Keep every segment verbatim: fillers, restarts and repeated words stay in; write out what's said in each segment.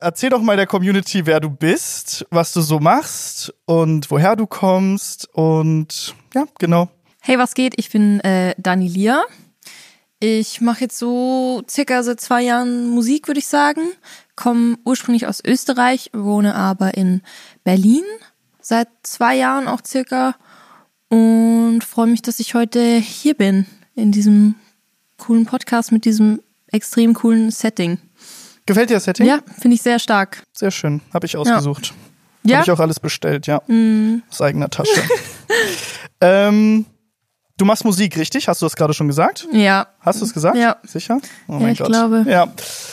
erzähl doch mal der Community, wer du bist, was du so machst und woher du kommst und ja, genau. Hey, was geht? Ich bin äh, Dani Lia. Ich mache jetzt so circa seit zwei Jahren Musik, würde ich sagen. Komme ursprünglich aus Österreich, wohne aber in Berlin seit zwei Jahren auch circa und freue mich, dass ich heute hier bin in diesem coolen Podcast mit diesem extrem coolen Setting. Gefällt dir das Setting? Ja, finde ich sehr stark. Sehr schön, habe ich ausgesucht. Ja? Habe ich auch alles bestellt, ja. Mm. Aus eigener Tasche. ähm, du machst Musik, richtig? Hast du das gerade schon gesagt? Ja. Hast du es gesagt? Ja. Sicher? Oh Ja, mein ich Gott. glaube. Ja.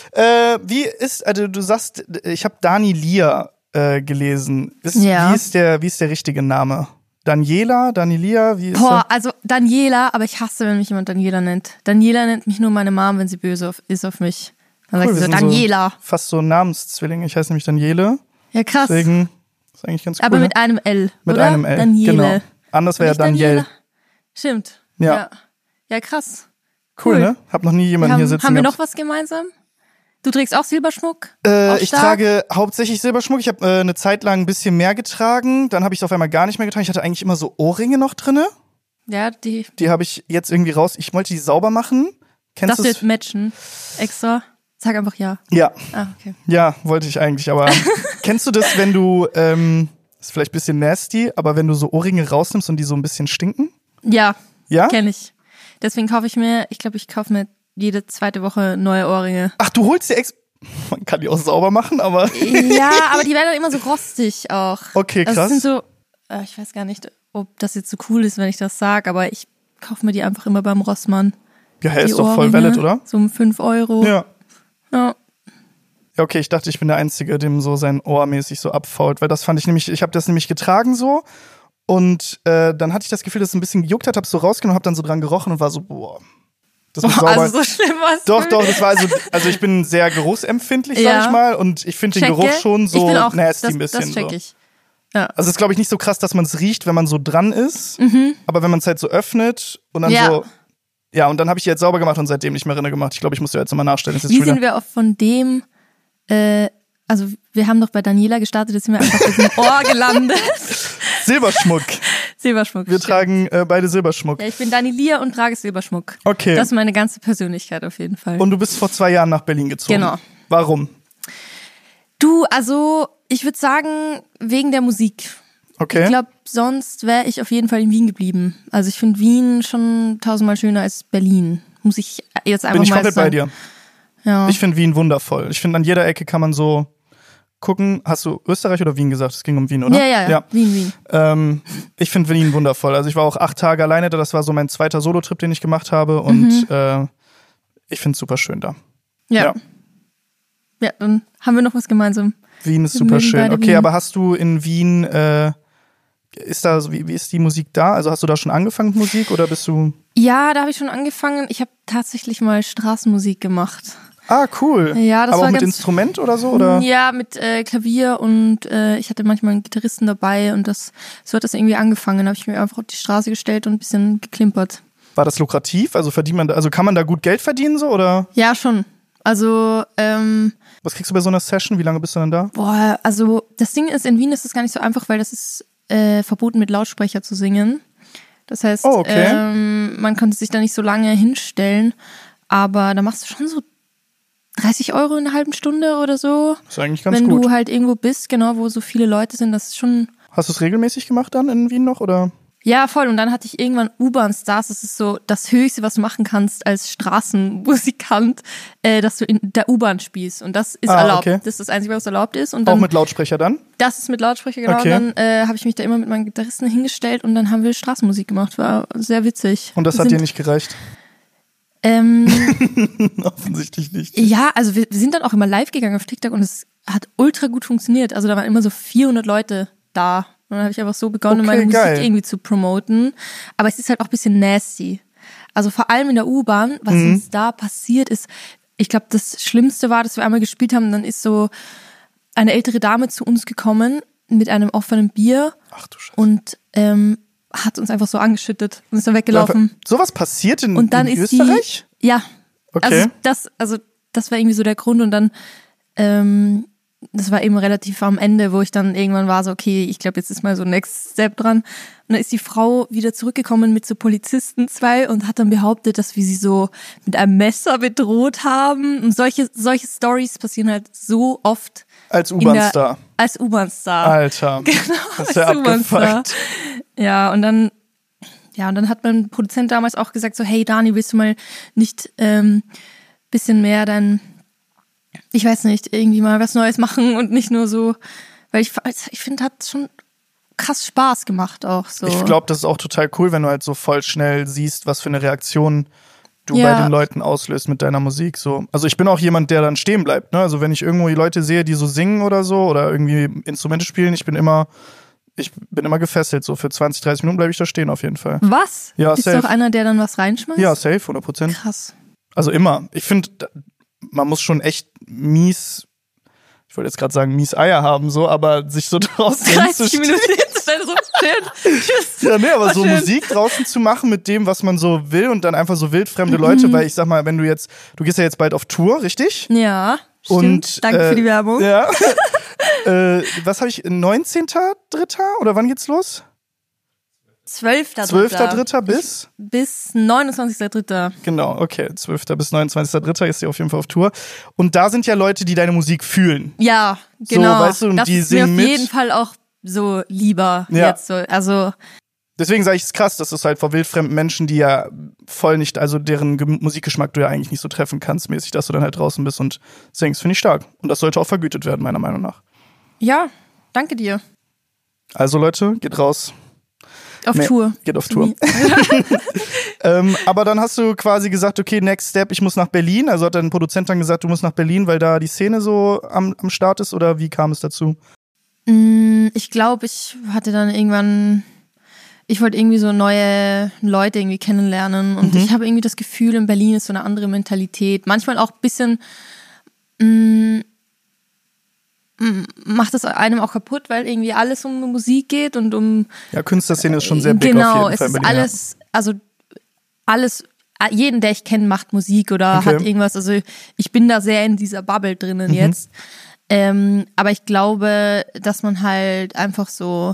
Äh, wie ist, also du sagst, ich habe Dani Lia äh, gelesen. Ist, Ja. Wie ist der, wie ist der richtige Name? Daniela, Danilia, wie ist Boah, der? also Daniela, aber ich hasse, wenn mich jemand Daniela nennt. Daniela nennt mich nur meine Mom, wenn sie böse auf, ist auf mich. Dann Cool, sagt wir sie so, sind Daniela. So fast so Namenszwillinge. Ich heiße nämlich Daniele. Ja, krass. Deswegen ist eigentlich ganz cool. aber ne? mit einem L, Mit oder? einem L. Daniele. Genau. Anders wäre ja Nicht Daniel. Daniela. Stimmt. Ja. ja. Ja, krass. Cool, Cool. ne? Hab noch nie Wir jemanden haben, hier sitzen haben wir gehabt. noch was gemeinsam? Du trägst auch Silberschmuck? Äh, Auch ich stark? trage hauptsächlich Silberschmuck. Ich habe äh, eine Zeit lang ein bisschen mehr getragen. Dann habe ich es auf einmal gar nicht mehr getragen. Ich hatte eigentlich immer so Ohrringe noch drinne. Ja, die. Die habe ich jetzt irgendwie raus. Ich wollte die sauber machen. Kennst Darfst du du es? jetzt matchen? Extra? Sag einfach ja. Ja, Ah, okay. ja, wollte ich eigentlich. Aber kennst du das, wenn du, ähm, ist vielleicht ein bisschen nasty, aber wenn du so Ohrringe rausnimmst und die so ein bisschen stinken? Ja, Ja? kenne ich. Deswegen kaufe ich mir, ich glaube, ich kaufe mir jede zweite Woche neue Ohrringe. Ach, du holst dir ex... Man kann die auch sauber machen, aber... Ja, aber die werden dann immer so rostig auch. Okay, Also krass. das sind so, äh, ich weiß gar nicht, ob das jetzt so cool ist, wenn ich das sage, aber ich kaufe mir die einfach immer beim Rossmann. Ja, hey, Die ist doch voll Ohrringe, valid, oder? So um fünf Euro. Ja. Ja. Ja, okay, ich dachte, ich bin der Einzige, dem so sein Ohr mäßig so abfault, weil das fand ich nämlich, ich habe das nämlich getragen so und äh, dann hatte ich das Gefühl, dass es ein bisschen gejuckt hat, hab's so rausgenommen, hab dann so dran gerochen und war so, boah. Das muss Boah, sauber. also so schlimm war's. Doch, doch, das war also, also ich bin sehr geruchsempfindlich, Ja. sag ich mal, und ich finde den Checke. Geruch schon so ich bin auch, nasty das, ein bisschen. Das check so. ich. Ja. Also es ist, glaube ich, nicht so krass, dass man es riecht, wenn man so dran ist, Mhm. aber wenn man es halt so öffnet und dann Ja. so, ja, und dann habe ich die jetzt sauber gemacht und seitdem nicht mehr drin gemacht. Ich glaube, ich muss dir jetzt nochmal nachstellen. Das ist Wie jetzt schon sind wieder- wir auch von dem, äh, also wir haben doch bei Daniela gestartet, jetzt sind wir einfach bei diesem Ohr gelandet. Silberschmuck. Silberschmuck. Wir stimmt. tragen äh, beide Silberschmuck. Ja, ich bin Dani Lia und trage Silberschmuck. Okay. Das ist meine ganze Persönlichkeit auf jeden Fall. Und du bist vor zwei Jahren nach Berlin gezogen. Genau. Warum? Du, also ich würde sagen, wegen der Musik. Okay. Ich glaube, sonst wäre ich auf jeden Fall in Wien geblieben. Also ich finde Wien schon tausendmal schöner als Berlin. Muss ich jetzt einfach Bin ich mal komplett sagen. bei dir. Ja. Ich finde Wien wundervoll. Ich finde, an jeder Ecke kann man so gucken. Hast du Österreich oder Wien gesagt? Es ging um Wien, oder? ja, ja, ja, ja. Wien, Wien. Ähm, ich finde Wien wundervoll. Also ich war auch acht Tage alleine da. Das war so mein zweiter Solo-Trip, den ich gemacht habe. Und Mhm. äh, ich finde es super schön da. Ja. Ja. ja. dann haben wir noch was gemeinsam. Wien ist Wir super mögen schön. beide Okay, Wien. aber hast du in Wien, äh, ist da, so- wie, wie ist die Musik da? Also hast du da schon angefangen mit Musik oder bist du... Ja, da habe ich schon angefangen. Ich habe tatsächlich mal Straßenmusik gemacht. Ah, cool. Ja, das aber war auch mit ganz- Instrument oder so? Oder? Ja, mit äh, Klavier und äh, ich hatte manchmal einen Gitarristen dabei und das so hat das irgendwie angefangen. Da habe ich mir einfach auf die Straße gestellt und ein bisschen geklimpert. War das lukrativ? Also verdient man da, also kann man da gut Geld verdienen so oder? Ja, schon. Also, ähm, Was kriegst du bei so einer Session? Wie lange bist du dann da? boah, also das Ding ist, in Wien ist das gar nicht so einfach, weil das ist äh, verboten mit Lautsprecher zu singen. Das heißt, Oh, okay. ähm, man konnte sich da nicht so lange hinstellen, aber da machst du schon so dreißig Euro in einer halben Stunde oder so. Das ist eigentlich ganz wenn gut. du halt irgendwo bist, genau, wo so viele Leute sind, das ist schon... Hast du es regelmäßig gemacht dann in Wien noch oder? Ja, voll. Und dann hatte ich irgendwann U-Bahn-Stars. Das ist so das Höchste, was du machen kannst als Straßenmusikant, äh, dass du in der U-Bahn spielst. Und das ist Ah, erlaubt. okay. Das ist das Einzige, was erlaubt ist. Und Auch dann, mit Lautsprecher dann? das ist mit Lautsprecher, genau. Okay. Und dann äh, habe ich mich da immer mit meinen Gitarristen hingestellt und dann haben wir Straßenmusik gemacht. War sehr witzig. Und das Wir hat sind, dir nicht gereicht? Ähm, Offensichtlich nicht. ja, also wir, wir sind dann auch immer live gegangen auf TikTok und es hat ultra gut funktioniert. Also da waren immer so vierhundert Leute da. Und dann habe ich einfach so begonnen, Okay, meine Musik geil. irgendwie zu promoten. Aber es ist halt auch ein bisschen nasty. Also vor allem in der U-Bahn, was Mhm. uns da passiert ist, ich glaube, das Schlimmste war, dass wir einmal gespielt haben, dann ist so eine ältere Dame zu uns gekommen mit einem offenen Bier Ach du Scheiße. und ähm, hat uns einfach so angeschüttet und ist dann weggelaufen. Sowas passiert in, Und dann in ist Österreich? die, ja, Okay. also das, also das war irgendwie so der Grund und dann ähm, das war eben relativ am Ende, wo ich dann irgendwann war so, okay, ich glaube, jetzt ist mal so Next Step dran. Und dann ist die Frau wieder zurückgekommen mit so Polizisten zwei und hat dann behauptet, dass wir sie so mit einem Messer bedroht haben. Und solche, solche Stories passieren halt so oft. Als U-Bahn-Star. Als U-Bahn-Star. Alter. Genau, das ist ja als U-Bahn-Star. abgefuckt. Ja, und dann, ja, und dann hat mein Produzent damals auch gesagt so, hey Dani, willst du mal nicht ähm, bisschen mehr dein, ich weiß nicht, irgendwie mal was Neues machen und nicht nur so, weil ich, ich finde, hat schon krass Spaß gemacht auch so. Ich glaube, das ist auch total cool, wenn du halt so voll schnell siehst, was für eine Reaktion du Ja. bei den Leuten auslöst mit deiner Musik. So. Also ich bin auch jemand, der dann stehen bleibt. Ne? Also wenn ich irgendwo die Leute sehe, die so singen oder so oder irgendwie Instrumente spielen, ich bin immer, ich bin immer gefesselt. So für zwanzig, dreißig Minuten bleibe ich da stehen auf jeden Fall. Was? Ja, Bist safe. du auch einer, der dann was reinschmeißt? Ja, safe, hundert Prozent. Krass. Also immer. Ich finde, man muss schon echt mies, ich wollte jetzt gerade sagen, mies Eier haben, so, aber sich so draußen dreißig hinzustellen. Minuten hinzustellen, so schön. Tschüss. Ja, nee, aber War so schön. Musik draußen zu machen mit dem, was man so will und dann einfach so wildfremde Leute, weil ich sag mal, wenn du jetzt, du gehst ja jetzt bald auf Tour, richtig? Ja, stimmt. Und, Danke äh, für die Werbung. Ja. äh, was habe ich, neunzehnter dritter oder wann geht's los? zwölfter zwölfter dritter bis? Bis neunundzwanzigster dritter Genau, okay, zwölfter bis neunundzwanzigster dritter ist sie auf jeden Fall auf Tour. Und da sind ja Leute, die deine Musik fühlen. Ja, genau. weißt du, und das die ist mir singen auf mit. jeden Fall auch so lieber Ja. jetzt so. Also, Deswegen sage ich es krass, dass es halt vor wildfremden Menschen, die ja voll nicht, also deren Ge- Musikgeschmack du ja eigentlich nicht so treffen kannst, mäßig, dass du dann halt draußen bist und singst, finde ich stark. Und das sollte auch vergütet werden, meiner Meinung nach. ja, danke dir. Also Leute, geht raus. Auf Nee, Tour. Geht auf Tour. ähm, aber dann hast du quasi gesagt, okay, next step, ich muss nach Berlin. Also hat dein Produzent dann gesagt, du musst nach Berlin, weil da die Szene so am, am Start ist, oder wie kam es dazu? Mm, Ich glaube, ich hatte dann irgendwann, ich wollte irgendwie so neue Leute irgendwie kennenlernen und Mhm. ich habe irgendwie das Gefühl, in Berlin ist so eine andere Mentalität. Manchmal auch ein bisschen mm, mm, macht das einem auch kaputt, weil irgendwie alles um Musik geht und um Ja, Künstlerszene ist schon sehr big genau, auf jeden es Fall in ist Berlin. alles, also alles, jeden, der ich kenne, macht Musik oder Okay. hat irgendwas. Also ich bin da sehr in dieser Bubble drinnen Mhm. jetzt. Ähm, aber ich glaube, dass man halt einfach so,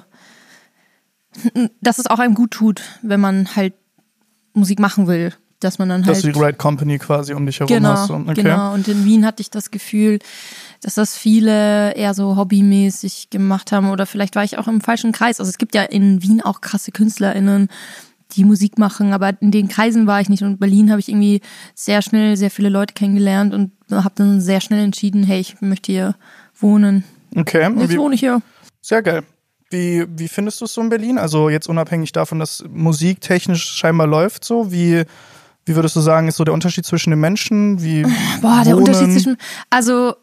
dass es auch einem gut tut, wenn man halt Musik machen will. Dass man dann ja. Dass halt du die Right Company quasi um dich herum Genau, hast. So. Okay. genau. Und in Wien hatte ich das Gefühl, dass das viele eher so hobbymäßig gemacht haben oder vielleicht war ich auch im falschen Kreis. Also es gibt ja in Wien auch krasse KünstlerInnen, die Musik machen, aber in den Kreisen war ich nicht. Und in Berlin habe ich irgendwie sehr schnell sehr viele Leute kennengelernt und habe dann sehr schnell entschieden, hey, ich möchte hier wohnen. Okay. Und Jetzt wie, wohne ich hier. sehr geil. Wie, wie findest du es so in Berlin? Also jetzt unabhängig davon, dass Musik technisch scheinbar läuft so, wie, wie würdest du sagen, ist so der Unterschied zwischen den Menschen? Wie Boah, der wohnen? Unterschied zwischen, also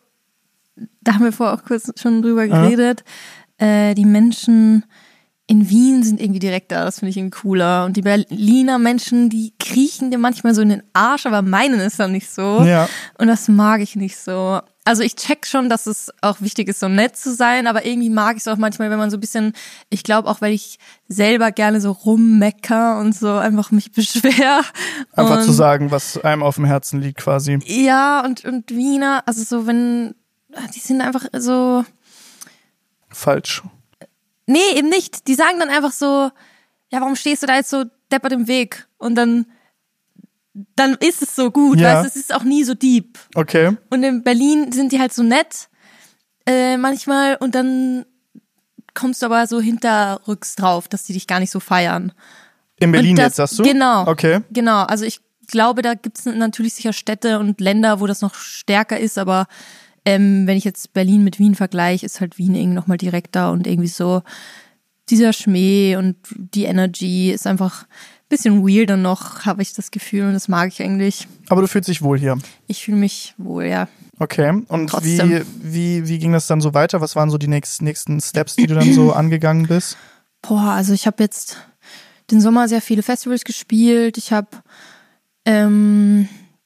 da haben wir vorher auch kurz schon drüber geredet, äh, die Menschen in Wien sind irgendwie direkt da, das finde ich irgendwie cooler. Und die Berliner Menschen, die kriechen dir manchmal so in den Arsch, aber meinen es dann nicht so. Ja. Und das mag ich nicht so. Also ich check schon, dass es auch wichtig ist, so nett zu sein, aber irgendwie mag ich es auch manchmal, wenn man so ein bisschen, ich glaube auch, weil ich selber gerne so rummecker und so einfach mich beschwer. Einfach und zu sagen, was einem auf dem Herzen liegt quasi. Ja, und, und Wiener, also so, wenn, die sind einfach so, Falsch. nee, eben nicht. Die sagen dann einfach so, ja, warum stehst du da jetzt so deppert im Weg? Und dann, dann ist es so gut, Ja. weißt du, es ist auch nie so deep. Okay. Und in Berlin sind die halt so nett, äh, manchmal, und dann kommst du aber so hinterrücks drauf, dass die dich gar nicht so feiern. In Berlin Und das, jetzt, sagst du? Genau. Okay. Genau, also ich glaube, da gibt es natürlich sicher Städte und Länder, wo das noch stärker ist, aber ähm, wenn ich jetzt Berlin mit Wien vergleiche, ist halt Wien irgendwie nochmal direkter und irgendwie so dieser Schmäh und die Energy ist einfach ein bisschen weirder noch, habe ich das Gefühl, und das mag ich eigentlich. Aber du fühlst dich wohl hier. Ich fühle mich wohl, ja. Okay. Und wie, Trotzdem. wie, wie ging das dann so weiter? Was waren so die nächsten, nächsten Steps, die du dann so angegangen bist? Boah, also ich habe jetzt den Sommer sehr viele Festivals gespielt. Ich habe ähm,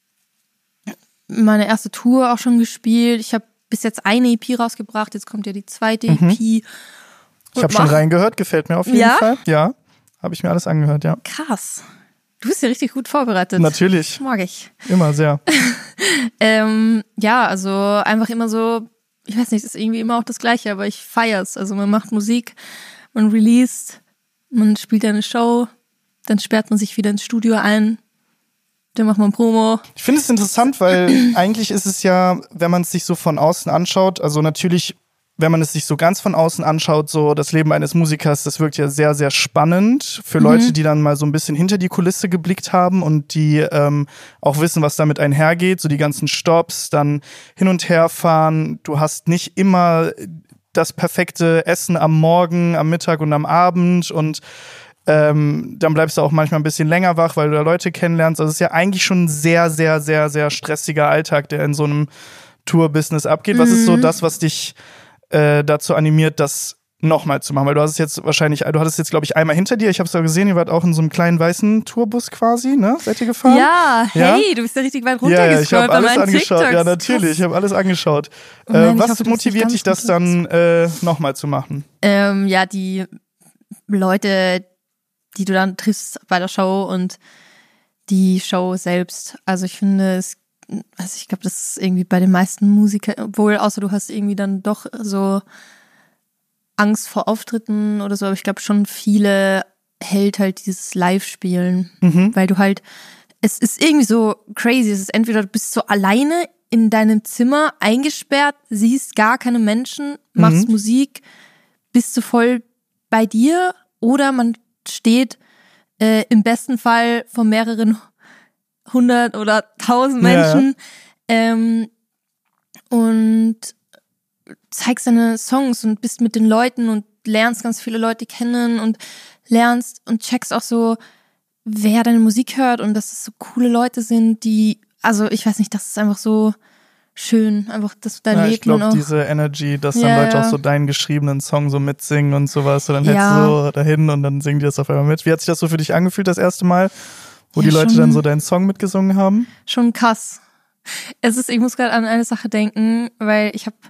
meine erste Tour auch schon gespielt. Ich habe bis jetzt eine E P rausgebracht. Jetzt kommt ja die zweite Mhm. E P. Ich habe schon reingehört, gefällt mir auf jeden Ja? Fall. Ja, habe ich mir alles angehört, ja. Krass. Du bist ja richtig gut vorbereitet. Natürlich, Mag ich. immer sehr. Ähm, ja, also einfach immer so ich weiß nicht, es ist irgendwie immer auch das Gleiche, aber ich feier's. Also man macht Musik, man released, man spielt eine Show, dann sperrt man sich wieder ins Studio ein, dann macht man Promo. Ich finde es interessant, weil eigentlich ist es ja, wenn man es sich so von außen anschaut, also natürlich, wenn man es sich so ganz von außen anschaut, so das Leben eines Musikers, das wirkt ja sehr, sehr spannend für Mhm. Leute, die dann mal so ein bisschen hinter die Kulisse geblickt haben und die ähm, auch wissen, was damit einhergeht, so die ganzen Stops, dann hin und her fahren. Du hast nicht immer das perfekte Essen am Morgen, am Mittag und am Abend und ähm, dann bleibst du auch manchmal ein bisschen länger wach, weil du da Leute kennenlernst. Also es ist ja eigentlich schon ein sehr, sehr, sehr, sehr stressiger Alltag, der in so einem Tour-Business abgeht. Was ist so das, was dich äh, dazu animiert, das nochmal zu machen? Weil du hast es jetzt wahrscheinlich, du hattest jetzt, glaube ich, einmal hinter dir. Ich habe es ja gesehen, ihr wart auch in so einem kleinen weißen Tourbus quasi, ne? Seid ihr gefahren? Ja, Ja? hey, du bist ja richtig weit Ja, ja, runtergescrollt ich habe bei alles meinen angeschaut. TikToks. Ja, natürlich, Krass. ich habe alles angeschaut. Oh nein, äh, ich was hoffe, das ist motiviert nicht dich, ganz das dann äh, nochmal zu machen? Ähm, ja, die Leute, die du dann triffst bei der Show und die Show selbst. Also ich finde, es, also ich glaube, das ist irgendwie bei den meisten Musikern, obwohl, außer du hast irgendwie dann doch so Angst vor Auftritten oder so, aber ich glaube schon viele hält halt dieses Live-Spielen, Mhm. weil du halt, es ist irgendwie so crazy, es ist entweder du bist so alleine in deinem Zimmer eingesperrt, siehst gar keine Menschen, machst Mhm. Musik, bist du voll bei dir, oder man steht äh, im besten Fall von mehreren hundert oder tausend Ja, ja. Menschen ähm, und zeigst deine Songs und bist mit den Leuten und lernst ganz viele Leute kennen und lernst und checkst auch so, wer deine Musik hört und dass es so coole Leute sind, die, also ich weiß nicht, das ist einfach so schön, einfach, dass du da Ja, ich lebst und glaube, auch diese Energy, dass Ja, dann Leute ja. auch so deinen geschriebenen Song so mitsingen und sowas, und dann Ja. hältst du so dahin und dann singen die das auf einmal mit. Wie hat sich das so für dich angefühlt, das erste Mal, wo Ja, die Leute schon- dann so deinen Song mitgesungen haben? schon krass. Es ist, ich muss gerade an eine Sache denken, weil ich habe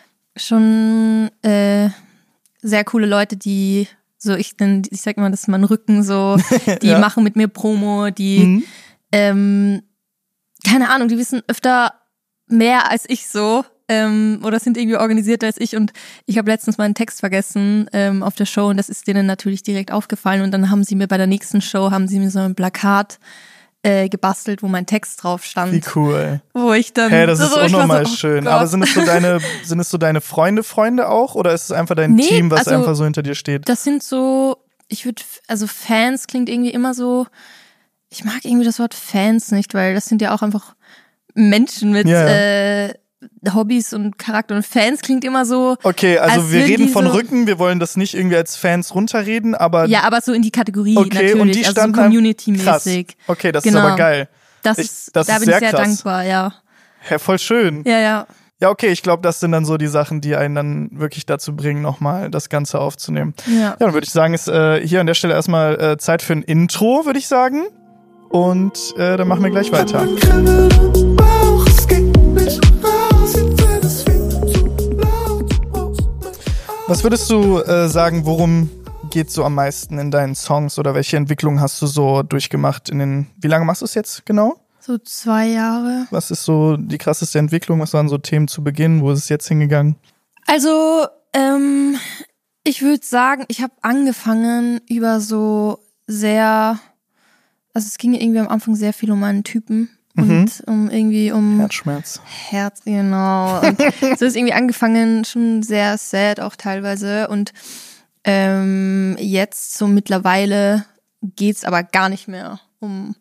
schon äh, sehr coole Leute, die so, ich nenn- ich sag mal, das ist mein Rücken so, die Ja. machen mit mir Promo, die Mhm. ähm, keine Ahnung, die wissen öfter mehr als ich so ähm, oder sind irgendwie organisierter als ich und ich habe letztens meinen Text vergessen ähm, auf der Show und das ist denen natürlich direkt aufgefallen und dann haben sie mir bei der nächsten Show, haben sie mir so ein Plakat äh, gebastelt, wo mein Text drauf stand, Wie cool. wo ich dann Hey, das ist so, ich war unnormal so, oh schön. Gott. Aber sind es so deine, sind es so deine Freunde, Freunde auch? Oder ist es einfach dein Nee, Team, was also- einfach so hinter dir steht? Das sind so, ich würde, also Fans klingt irgendwie immer so, ich mag irgendwie das Wort Fans nicht, weil das sind ja auch einfach Menschen mit Ja, ja. Äh, Hobbys und Charakter und Fans klingt immer so, Okay, also als wir würden reden die von so- Rücken, wir wollen das nicht irgendwie als Fans runterreden, aber ja, aber so in die Kategorie okay, natürlich, und die also so standen krass. Community-mäßig. Okay, das Genau. ist aber geil. Das Ich- ist, das da ist bin sehr ich sehr krass. dankbar, ja. Ja, voll schön. Ja, ja. Ja, okay, ich glaube, das sind dann so die Sachen, die einen dann wirklich dazu bringen, nochmal das Ganze aufzunehmen. Ja. Ja, dann würde ich sagen, ist äh, hier an der Stelle erstmal äh, Zeit für ein Intro, würde ich sagen. Und äh, dann machen wir gleich weiter. Was würdest du äh, sagen, worum geht so am meisten in deinen Songs oder welche Entwicklung hast du so durchgemacht in den, wie lange machst du es jetzt genau? So zwei Jahre. Was ist so die krasseste Entwicklung? Was waren so Themen zu Beginn? Wo ist es jetzt hingegangen? Also, ähm, ich würde sagen, ich habe angefangen über so sehr, also es ging irgendwie am Anfang sehr viel um einen Typen Mhm. und um irgendwie um Herzschmerz. Herz, genau. Und so ist irgendwie angefangen, schon sehr sad auch teilweise. Und ähm, jetzt so mittlerweile geht's aber gar nicht mehr um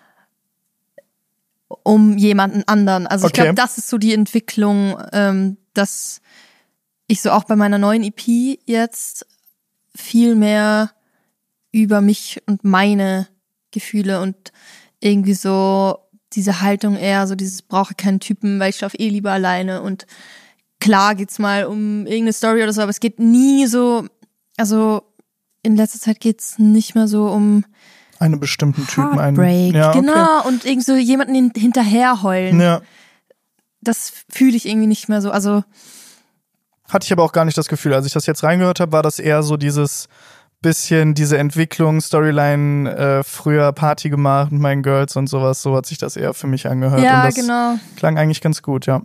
um jemanden anderen. Also ich Okay. glaube, das ist so die Entwicklung, ähm, dass ich so auch bei meiner neuen E P jetzt viel mehr über mich und meine Gefühle und irgendwie so diese Haltung eher, so dieses brauche keinen Typen, weil ich schaffe eh lieber alleine und klar geht's mal um irgendeine Story oder so, aber es geht nie so, also in letzter Zeit geht's nicht mehr so um Einen bestimmten Typen. Einen, Heartbreak, ja, okay. genau, und irgendwie so jemanden hin- hinterherheulen. Ja. Das fühle ich irgendwie nicht mehr so, also Hatte ich aber auch gar nicht das Gefühl. Als ich das jetzt reingehört habe, war das eher so dieses bisschen, diese Entwicklung, Storyline, äh, früher Party gemacht mit meinen Girls und sowas. So hat sich das eher für mich angehört. ja, und das genau. klang eigentlich ganz gut, ja.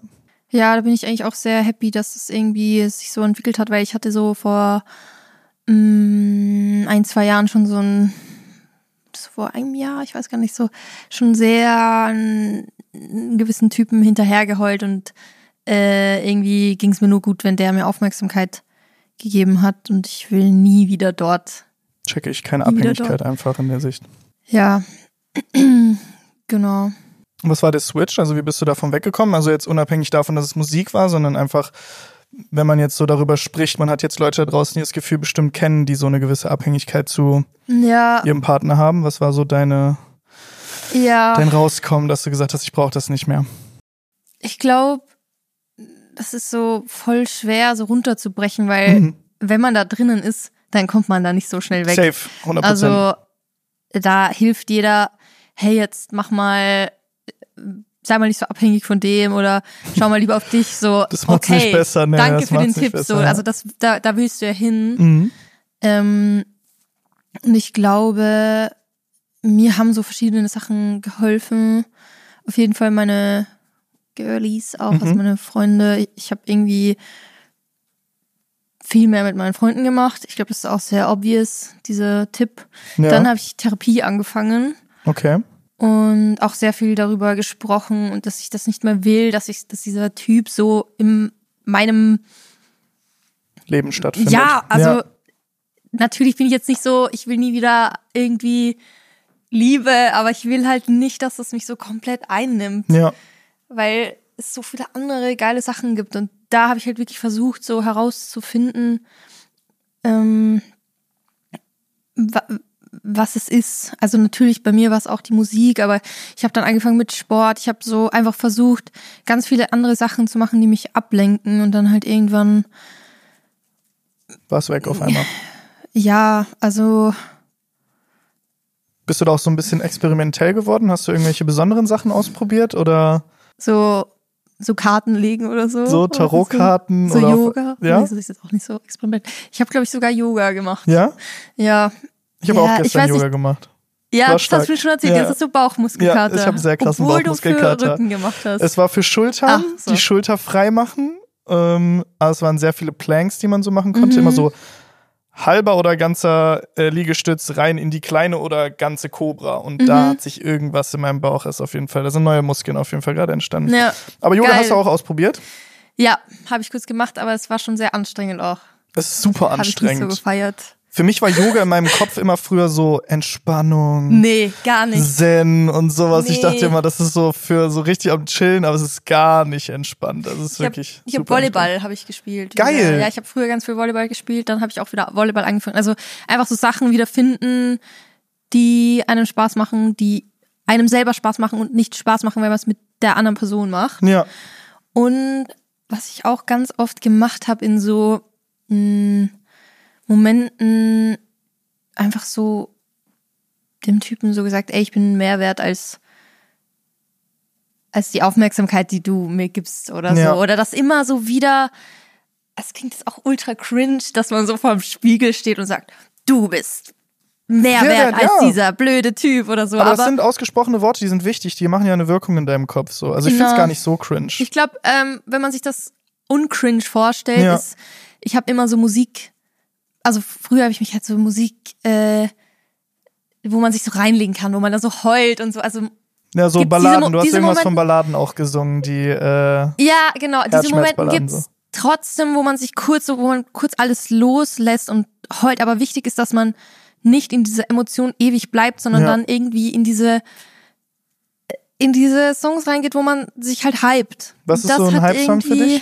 Ja, da bin ich eigentlich auch sehr happy, dass es irgendwie sich so entwickelt hat, weil ich hatte so vor mh, ein, zwei Jahren schon so ein, so vor einem Jahr, ich weiß gar nicht so, schon sehr einen, einen gewissen Typen hinterhergeheult und äh, irgendwie ging es mir nur gut, wenn der mir Aufmerksamkeit gegeben hat und ich will nie wieder dort. Checke ich, keine Abhängigkeit einfach in der Sicht. Ja, genau. Was war der Switch? Also wie bist du davon weggekommen? Also jetzt unabhängig davon, dass es Musik war, sondern einfach, wenn man jetzt so darüber spricht, man hat jetzt Leute da draußen, die das Gefühl bestimmt kennen, die so eine gewisse Abhängigkeit zu ja. ihrem Partner haben. Was war so deine, ja. dein Rauskommen, dass du gesagt hast, ich brauche das nicht mehr? Ich glaube, das ist so voll schwer, so runterzubrechen, weil mhm. wenn man da drinnen ist, dann kommt man da nicht so schnell weg. Safe, hundert Prozent. Also da hilft jeder, hey, jetzt mach mal, sei mal nicht so abhängig von dem oder schau mal lieber auf dich. So, das macht's okay, nicht besser, ne? Danke das für den Tipp. Besser, so, ja. Also das, da, da willst du ja hin. Mhm. Ähm, und ich glaube, mir haben so verschiedene Sachen geholfen. Auf jeden Fall meine Girlies auch, mhm. also meine Freunde. Ich habe irgendwie viel mehr mit meinen Freunden gemacht. Ich glaube, das ist auch sehr obvious, dieser Tipp. Ja. Dann habe ich Therapie angefangen. Okay. Und auch sehr viel darüber gesprochen und dass ich das nicht mehr will, dass ich, dass dieser Typ so in meinem Leben stattfindet. Ja, also ja. natürlich bin ich jetzt nicht so, ich will nie wieder irgendwie Liebe, aber ich will halt nicht, dass es mich so komplett einnimmt. Ja. Weil es so viele andere geile Sachen gibt und da habe ich halt wirklich versucht, so herauszufinden, ähm, wa- was es ist. Also natürlich, bei mir war es auch die Musik, aber ich habe dann angefangen mit Sport. Ich habe so einfach versucht, ganz viele andere Sachen zu machen, die mich ablenken und dann halt irgendwann war es weg auf einmal. Ja, also bist du da auch so ein bisschen experimentell geworden? Hast du irgendwelche besonderen Sachen ausprobiert oder so so Karten legen oder so? So Tarotkarten so, so oder Yoga? Ja. Nee, das ist jetzt auch nicht so experiment. Ich habe, glaube ich, sogar Yoga gemacht. Ja? Ja. Ich habe ja, auch gestern Yoga nicht. gemacht. Ja, das hast du mir schon erzählt. Ja. Das ist so Bauchmuskelkater. Ja, ich habe sehr krassen Obwohl Bauchmuskelkater. Du für Rücken gemacht hast. Es war für Schultern, Ach, so. die Schulter frei machen. Ähm, aber es waren sehr viele Planks, die man so machen konnte. Mhm. Immer so halber oder ganzer äh, Liegestütz rein in die kleine oder ganze Cobra. Und mhm. da hat sich irgendwas in meinem Bauch ist auf jeden Fall. Da sind neue Muskeln auf jeden Fall gerade entstanden. Ja. Aber Yoga Geil. hast du auch ausprobiert? Ja, habe ich kurz gemacht, aber es war schon sehr anstrengend auch. Es ist super anstrengend. Habe ich nicht so gefeiert. Für mich war Yoga in meinem Kopf immer früher so Entspannung. Nee, gar nicht. Zen und sowas. Nee. Ich dachte immer, das ist so für so richtig am Chillen, aber es ist gar nicht entspannt. Das ist ich wirklich hab, Ich habe Volleyball habe ich gespielt. Geil. Wieder. Ja, ich habe früher ganz viel Volleyball gespielt, dann habe ich auch wieder Volleyball angefangen. Also einfach so Sachen wieder finden, die einem Spaß machen, die einem selber Spaß machen und nicht Spaß machen, wenn man es mit der anderen Person macht. Ja. Und was ich auch ganz oft gemacht habe in so mh, Momenten, einfach so dem Typen so gesagt, ey, ich bin mehr wert als als die Aufmerksamkeit, die du mir gibst oder so. Ja. Oder das immer so wieder, es klingt jetzt auch ultra cringe, dass man so vorm Spiegel steht und sagt, du bist mehr Sehr wert wert, als ja. dieser blöde Typ oder so. Aber, Aber das sind ausgesprochene Worte, die sind wichtig, die machen ja eine Wirkung in deinem Kopf. So. Also ich Genau. find's gar nicht so cringe. Ich glaube, ähm, wenn man sich das uncringe vorstellt, Ja. ist, ich habe immer so Musik, also früher habe ich mich halt so Musik, äh, wo man sich so reinlegen kann, wo man da so heult und so, also Ja, so gibt's Balladen, diese Mo- du hast diese irgendwas Momente- von Balladen auch gesungen, die äh, ja, genau, diese Momente Herzschmerzballaden gibt's so. trotzdem, wo man sich kurz so, wo man kurz alles loslässt und heult, aber wichtig ist, dass man nicht in dieser Emotion ewig bleibt, sondern Ja. dann irgendwie in diese in diese Songs reingeht, wo man sich halt hypt. Was ist Das so ein hat Hype-Song für irgendwie- dich?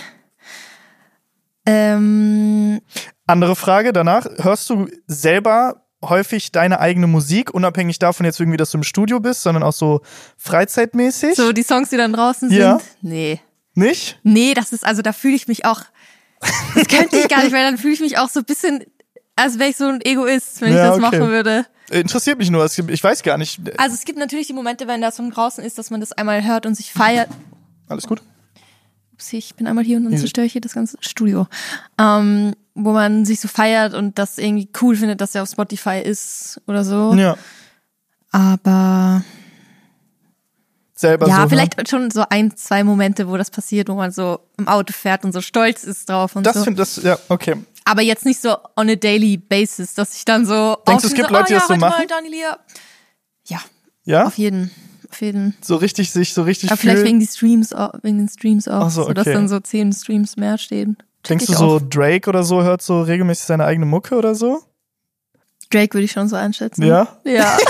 Ähm, Andere Frage danach, hörst du selber häufig deine eigene Musik, unabhängig davon jetzt irgendwie, dass du im Studio bist, sondern auch so freizeitmäßig? so die Songs, die dann draußen sind. Ja. Nee. Nicht? Nee, das ist, also da fühle ich mich auch, das könnte ich gar nicht, weil dann fühle ich mich auch so ein bisschen, als wäre ich so ein Egoist, wenn Ja, ich das okay. machen würde. Interessiert mich nur, es gibt- ich weiß gar nicht. Also es gibt natürlich die Momente, wenn das Song draußen ist, dass man das einmal hört und sich feiert. Alles gut? Ups, ich bin einmal hier und dann Easy. zerstöre ich hier das ganze Studio. Ähm, wo man sich so feiert und das irgendwie cool findet, dass er auf Spotify ist oder so. Ja. Aber selber ja, so. Ja, vielleicht ne? schon so ein, zwei Momente, wo das passiert, wo man so im Auto fährt und so stolz ist drauf und das so. finde das, ja, okay. Aber jetzt nicht so on a daily basis, dass ich dann so Denkst du, es gibt so, Leute, die oh, ja, das so heute machen? Mal Danilia. Ja, Ja? auf jeden, auf jeden. So richtig sich, so richtig Aber vielleicht fühlen. wegen, die Streams, auch- wegen den Streams auch, Ach so, so, dass okay. dann so zehn Streams mehr stehen. Check Denkst du ich so, auch. Drake oder so hört so regelmäßig seine eigene Mucke oder so? Drake würde ich schon so einschätzen. Ja? Ja.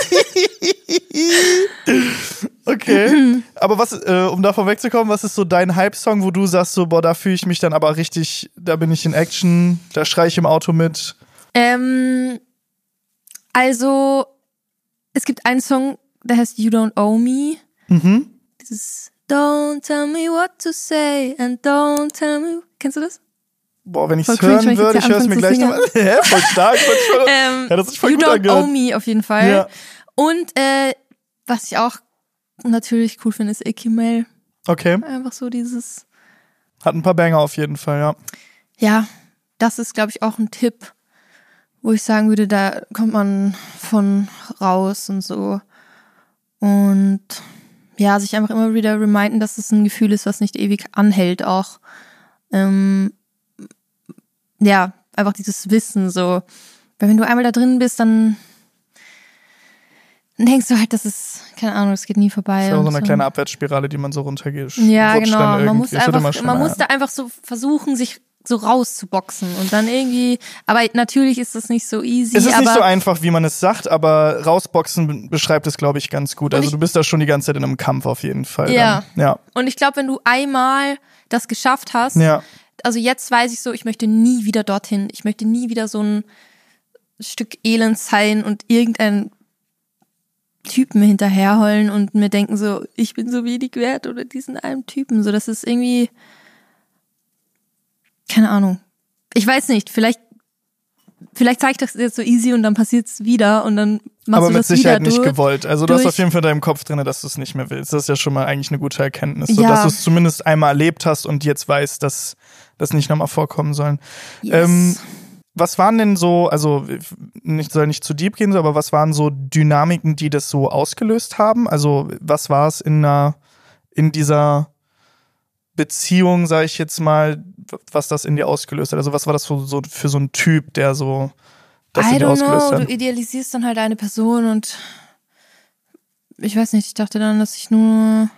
Okay. Aber was, äh, um da vorwegzukommen, was ist so dein Hype-Song, wo du sagst so, boah, da fühle ich mich dann aber richtig, da bin ich in Action, da schrei ich im Auto mit. ähm, also, es gibt einen Song, der heißt You Don't Owe Me. Mhm. Dieses Don't tell me what to say and don't tell me. Kennst du das? Boah, wenn ich es Voll cringe, hören wenn ich würde, jetzt ich höre es mir hier gleich anfange nochmal. Hä, voll stark. Voll voll, Ähm, ja, das ist voll You gut Don't angehört. Owe Me auf jeden Fall. Ja. Und äh, was ich auch natürlich cool finde, ist Icky Mail. Okay. Einfach so dieses, Hat ein paar Banger auf jeden Fall, ja. ja, das ist, glaube ich, auch ein Tipp, wo ich sagen würde, da kommt man von raus und so. Und ja, sich einfach immer wieder reminden, dass es ein Gefühl ist, was nicht ewig anhält auch. Ähm, ja, einfach dieses Wissen so. Weil wenn du einmal da drin bist, dann, dann denkst du halt, das ist, keine Ahnung, das geht nie vorbei. Das ist ja auch so und eine kleine Abwärtsspirale, die man so runtergeht. Ja, Rutscht genau. dann Man irgendwie. muss Es wird immer einfach, man schlimmer, muss da einfach so versuchen, sich so rauszuboxen und dann irgendwie, aber natürlich ist das nicht so easy. Es ist aber nicht so einfach, wie man es sagt, aber rausboxen be- beschreibt es, glaube ich, ganz gut. Und Also ich- du bist da schon die ganze Zeit in einem Kampf auf jeden Fall. Ja. Dann. Ja. Und ich glaube, wenn du einmal das geschafft hast, Ja. also jetzt weiß ich so, ich möchte nie wieder dorthin. Ich möchte nie wieder so ein Stück Elend sein und irgendein Typen hinterherheulen und mir denken so, ich bin so wenig wert oder diesen einen Typen. So, das ist irgendwie, keine Ahnung. Ich weiß nicht, vielleicht, vielleicht zeige ich das jetzt so easy und dann passiert's wieder und dann machst Aber du mit das wieder Sicherheit nicht durch. gewollt. Also du hast durch- auf jeden Fall in deinem Kopf drin, dass du es nicht mehr willst. Das ist ja schon mal eigentlich eine gute Erkenntnis. So, Ja. dass du es zumindest einmal erlebt hast und jetzt weißt, dass das nicht nochmal vorkommen soll. Yes. Ähm, was waren denn so, also nicht, soll nicht zu deep gehen, aber was waren so Dynamiken, die das so ausgelöst haben? Also was war es in einer, in dieser Beziehung, sage ich jetzt mal, was das in dir ausgelöst hat? Also was war das für so, für so ein Typ, der so das in I dir don't ausgelöst know, hat? du idealisierst dann halt eine Person und ich weiß nicht, ich dachte dann, dass ich nur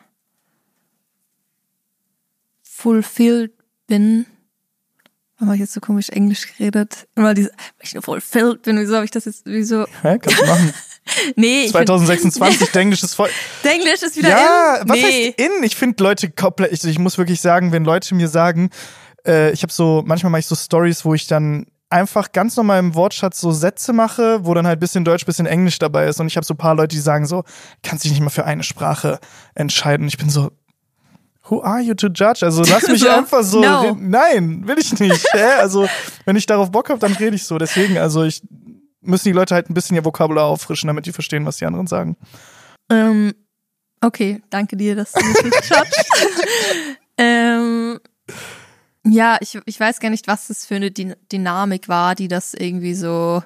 fulfilled bin. Warum habe ich jetzt so komisch Englisch geredet? Immer diese, weil ich nur fulfilled bin, wieso habe ich das jetzt, wieso? Hä, kannst du machen. Nee, ich zwanzig sechsundzwanzig, Englisch ist voll. find, Englisch ist wieder Ja, in. was Nee. heißt in? Ich finde Leute komplett, ich, ich muss wirklich sagen, wenn Leute mir sagen, äh, ich habe so, manchmal mache ich so Stories, wo ich dann einfach ganz normal im Wortschatz so Sätze mache, wo dann halt bisschen Deutsch, bisschen Englisch dabei ist und ich habe so ein paar Leute, die sagen so, kannst dich nicht mal für eine Sprache entscheiden. Ich bin so, who are you to judge? Also lass mich So, einfach so no. reden. Nein, will ich nicht. Hä? Also wenn ich darauf Bock habe, dann rede ich so. Deswegen, also ich müssen die Leute halt ein bisschen ihr Vokabular auffrischen, damit die verstehen, was die anderen sagen. Ähm, okay, danke dir, dass du mich nicht judgst. ähm, ja, ich, ich weiß gar nicht, was das für eine Dyn- Dynamik war, die das irgendwie so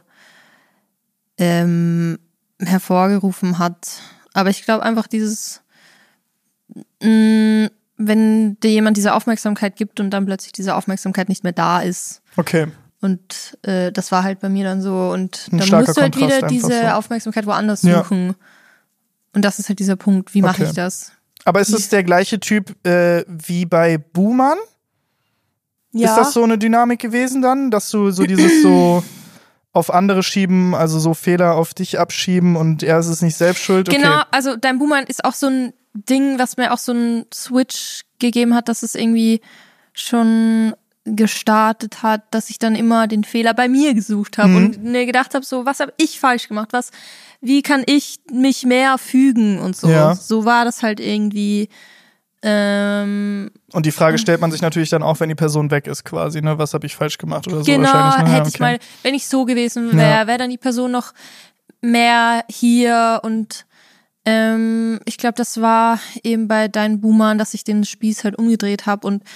ähm, hervorgerufen hat. Aber ich glaube einfach dieses, mh, wenn dir jemand diese Aufmerksamkeit gibt und dann plötzlich diese Aufmerksamkeit nicht mehr da ist. Okay. Und äh, das war halt bei mir dann so. Und Ein dann starker musst du halt Kontrast wieder diese einfach so. Aufmerksamkeit woanders Ja. suchen. Und das ist halt dieser Punkt. Wie mache Okay. ich das? Aber ist es der gleiche Typ äh, wie bei Buhmann? Ja, Ist das so eine Dynamik gewesen dann, dass du so dieses so auf andere schieben, also so Fehler auf dich abschieben und er ist es nicht selbst schuld? Okay. genau. Also dein Buhmann ist auch so ein Ding, was mir auch so einen Switch gegeben hat, dass es irgendwie schon gestartet hat, dass ich dann immer den Fehler bei mir gesucht habe Mhm. und mir gedacht habe, so, was habe ich falsch gemacht? Was, wie kann ich mich mehr fügen und so? Ja. So war das halt irgendwie. Ähm, Und die Frage stellt man sich natürlich dann auch, wenn die Person weg ist quasi, ne? Was habe ich falsch gemacht oder so genau, wahrscheinlich. Ne? Ja, hätte ich okay. mal, wenn ich so gewesen wäre, Ja. wäre dann die Person noch mehr hier und ähm, ich glaube, das war eben bei deinen Boomern, dass ich den Spieß halt umgedreht habe und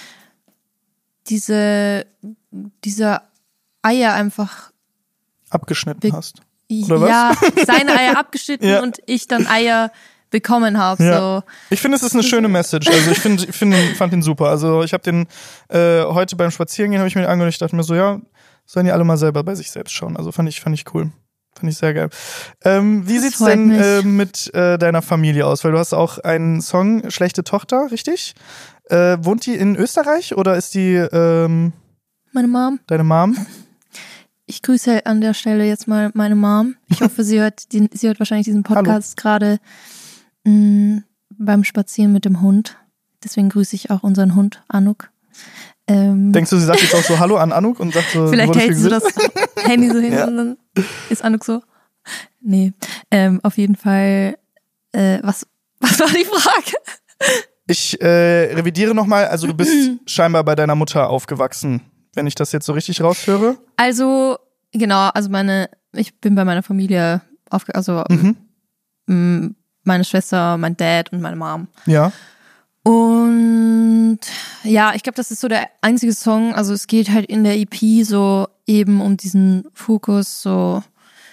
diese diese Eier einfach Abgeschnitten Be- hast. Oder was? ja, seine Eier abgeschnitten Ja. und ich dann Eier bekommen habe. Ja. So. Ich finde, es ist eine schöne Message. Also ich finde, ich find, fand den super. Also ich habe den äh, heute beim Spazierengehen habe ich mir den angehört. Ich dachte mir so, ja, sollen die alle mal selber bei sich selbst schauen. Also fand ich, fand ich cool. Fand ich sehr geil. Ähm, wie Das sieht's freut denn mich. äh, mit äh, deiner Familie aus? Weil du hast auch einen Song, Schlechte Tochter, richtig? Äh, wohnt die in Österreich oder ist die ähm, Meine Mom. deine Mom? Ich grüße an der Stelle jetzt mal meine Mom. Ich hoffe, sie hört, die, sie hört wahrscheinlich diesen Podcast gerade mh, beim Spazieren mit dem Hund. Deswegen grüße ich auch unseren Hund, Anuk. Ähm, Denkst du, sie sagt jetzt auch so Hallo an Anuk und sagt so, vielleicht wurde hält sie so gegrüßt? das Handy so hin Ja. und dann ist Anuk so. Nee, ähm, auf jeden Fall, äh, was, was war die Frage? Ich äh, revidiere nochmal, also du bist scheinbar bei deiner Mutter aufgewachsen, wenn ich das jetzt so richtig raushöre. Also, genau, also meine, ich bin bei meiner Familie aufge, also Mhm. m, meine Schwester, mein Dad und meine Mom. Ja. Und ja, ich glaube, das ist so der einzige Song, also es geht halt in der E P so eben um diesen Fokus, so,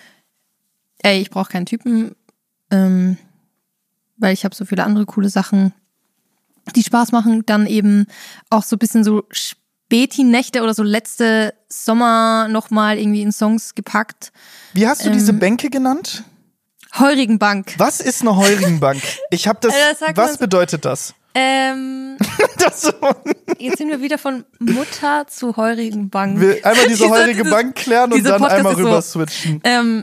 ey, ich brauche keinen Typen, ähm, weil ich habe so viele andere coole Sachen, die Spaß machen. Dann eben auch so ein bisschen so Späti-Nächte oder so letzte Sommer nochmal irgendwie in Songs gepackt. Wie hast du Ähm, diese Bänke genannt? Heurigenbank. Was ist eine Heurigenbank? Ich habe das, Äh, das sagt was man- bedeutet das? Ähm, das so, jetzt sind wir wieder von Mutter zu Heurigenbank. wir einmal diese Diese- heurige diese- Bank klären und dieser dann Podcast einmal ist so- rüber switchen. Ähm,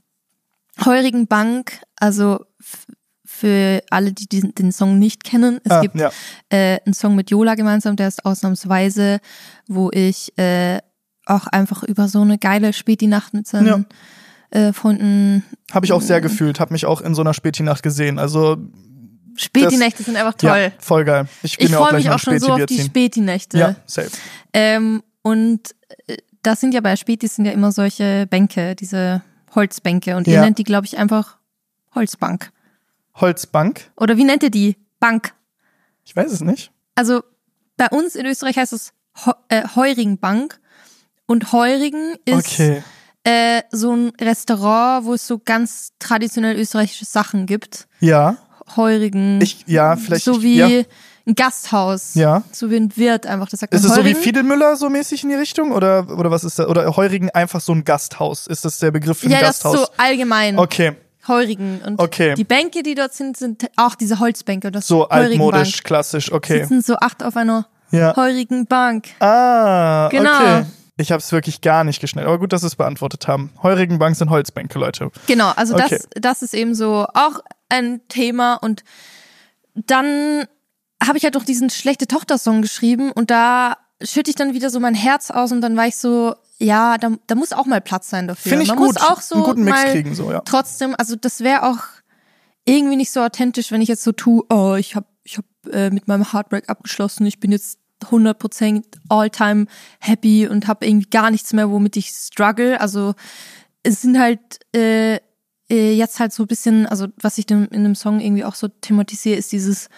Heurigenbank, also f- für alle, die diesen, den Song nicht kennen, es Ah, gibt ja. äh, einen Song mit Yola gemeinsam, der ist ausnahmsweise, wo ich äh, auch einfach über so eine geile Späti-Nacht mit seinen äh, Freunden. Habe ich auch sehr gefühlt, habe mich auch in so einer Spätinacht gesehen. Also Späti-Nächte sind einfach toll. ja, voll geil. Ich gehe Ich mir auch freue gleich mich mal auch ein schon so auf Späti-Bier die ziehen. Späti-Nächte. Ja, safe. Ähm, und äh, das sind ja bei Spätis sind ja immer solche Bänke, diese Holzbänke. Und ihr Ja. nennt die, glaube ich, einfach Holzbank. Holzbank? Oder wie nennt ihr die? Bank. Ich weiß es nicht. Also bei uns in Österreich heißt es Heu- äh, Heurigenbank. Und Heurigen ist Okay. äh, so ein Restaurant, wo es so ganz traditionell österreichische Sachen gibt. Ja. Heurigen. Ich, ja, vielleicht. so wie ja. ein Gasthaus. Ja. So wie ein Wirt einfach. Das sagt Ist man es so wie Heurigen. Fiedelmüller so mäßig in die Richtung? Oder, oder was ist das? Oder Heurigen einfach so ein Gasthaus? Ist das der Begriff für ein Ja, das ist Gasthaus? so allgemein. Okay. Heurigen. Und Okay. die Bänke, die dort sind, sind auch diese Holzbänke. Das So Heurigenbank. altmodisch, klassisch, okay. Sitzen so acht auf einer Ja. heurigen Bank. Ah, Genau. okay. Ich habe es wirklich gar nicht geschnallt. Aber gut, dass wir es beantwortet haben. Heurigenbank sind Holzbänke, Leute. Genau, also Okay. das, das ist eben so auch ein Thema. Und dann habe ich halt noch diesen schlechte Tochter-Song geschrieben und da schütte ich dann wieder so mein Herz aus und dann war ich so, ja, da, da muss auch mal Platz sein dafür. Finde ich Man gut. muss auch so einen guten Mix mal kriegen, so, ja. trotzdem, also das wäre auch irgendwie nicht so authentisch, wenn ich jetzt so tue, oh, ich habe ich hab, äh, mit meinem Heartbreak abgeschlossen, ich bin jetzt hundert Prozent all-time happy und habe irgendwie gar nichts mehr, womit ich struggle. Also es sind halt äh, äh, jetzt halt so ein bisschen, also was ich dem, in dem Song irgendwie auch so thematisiere, ist dieses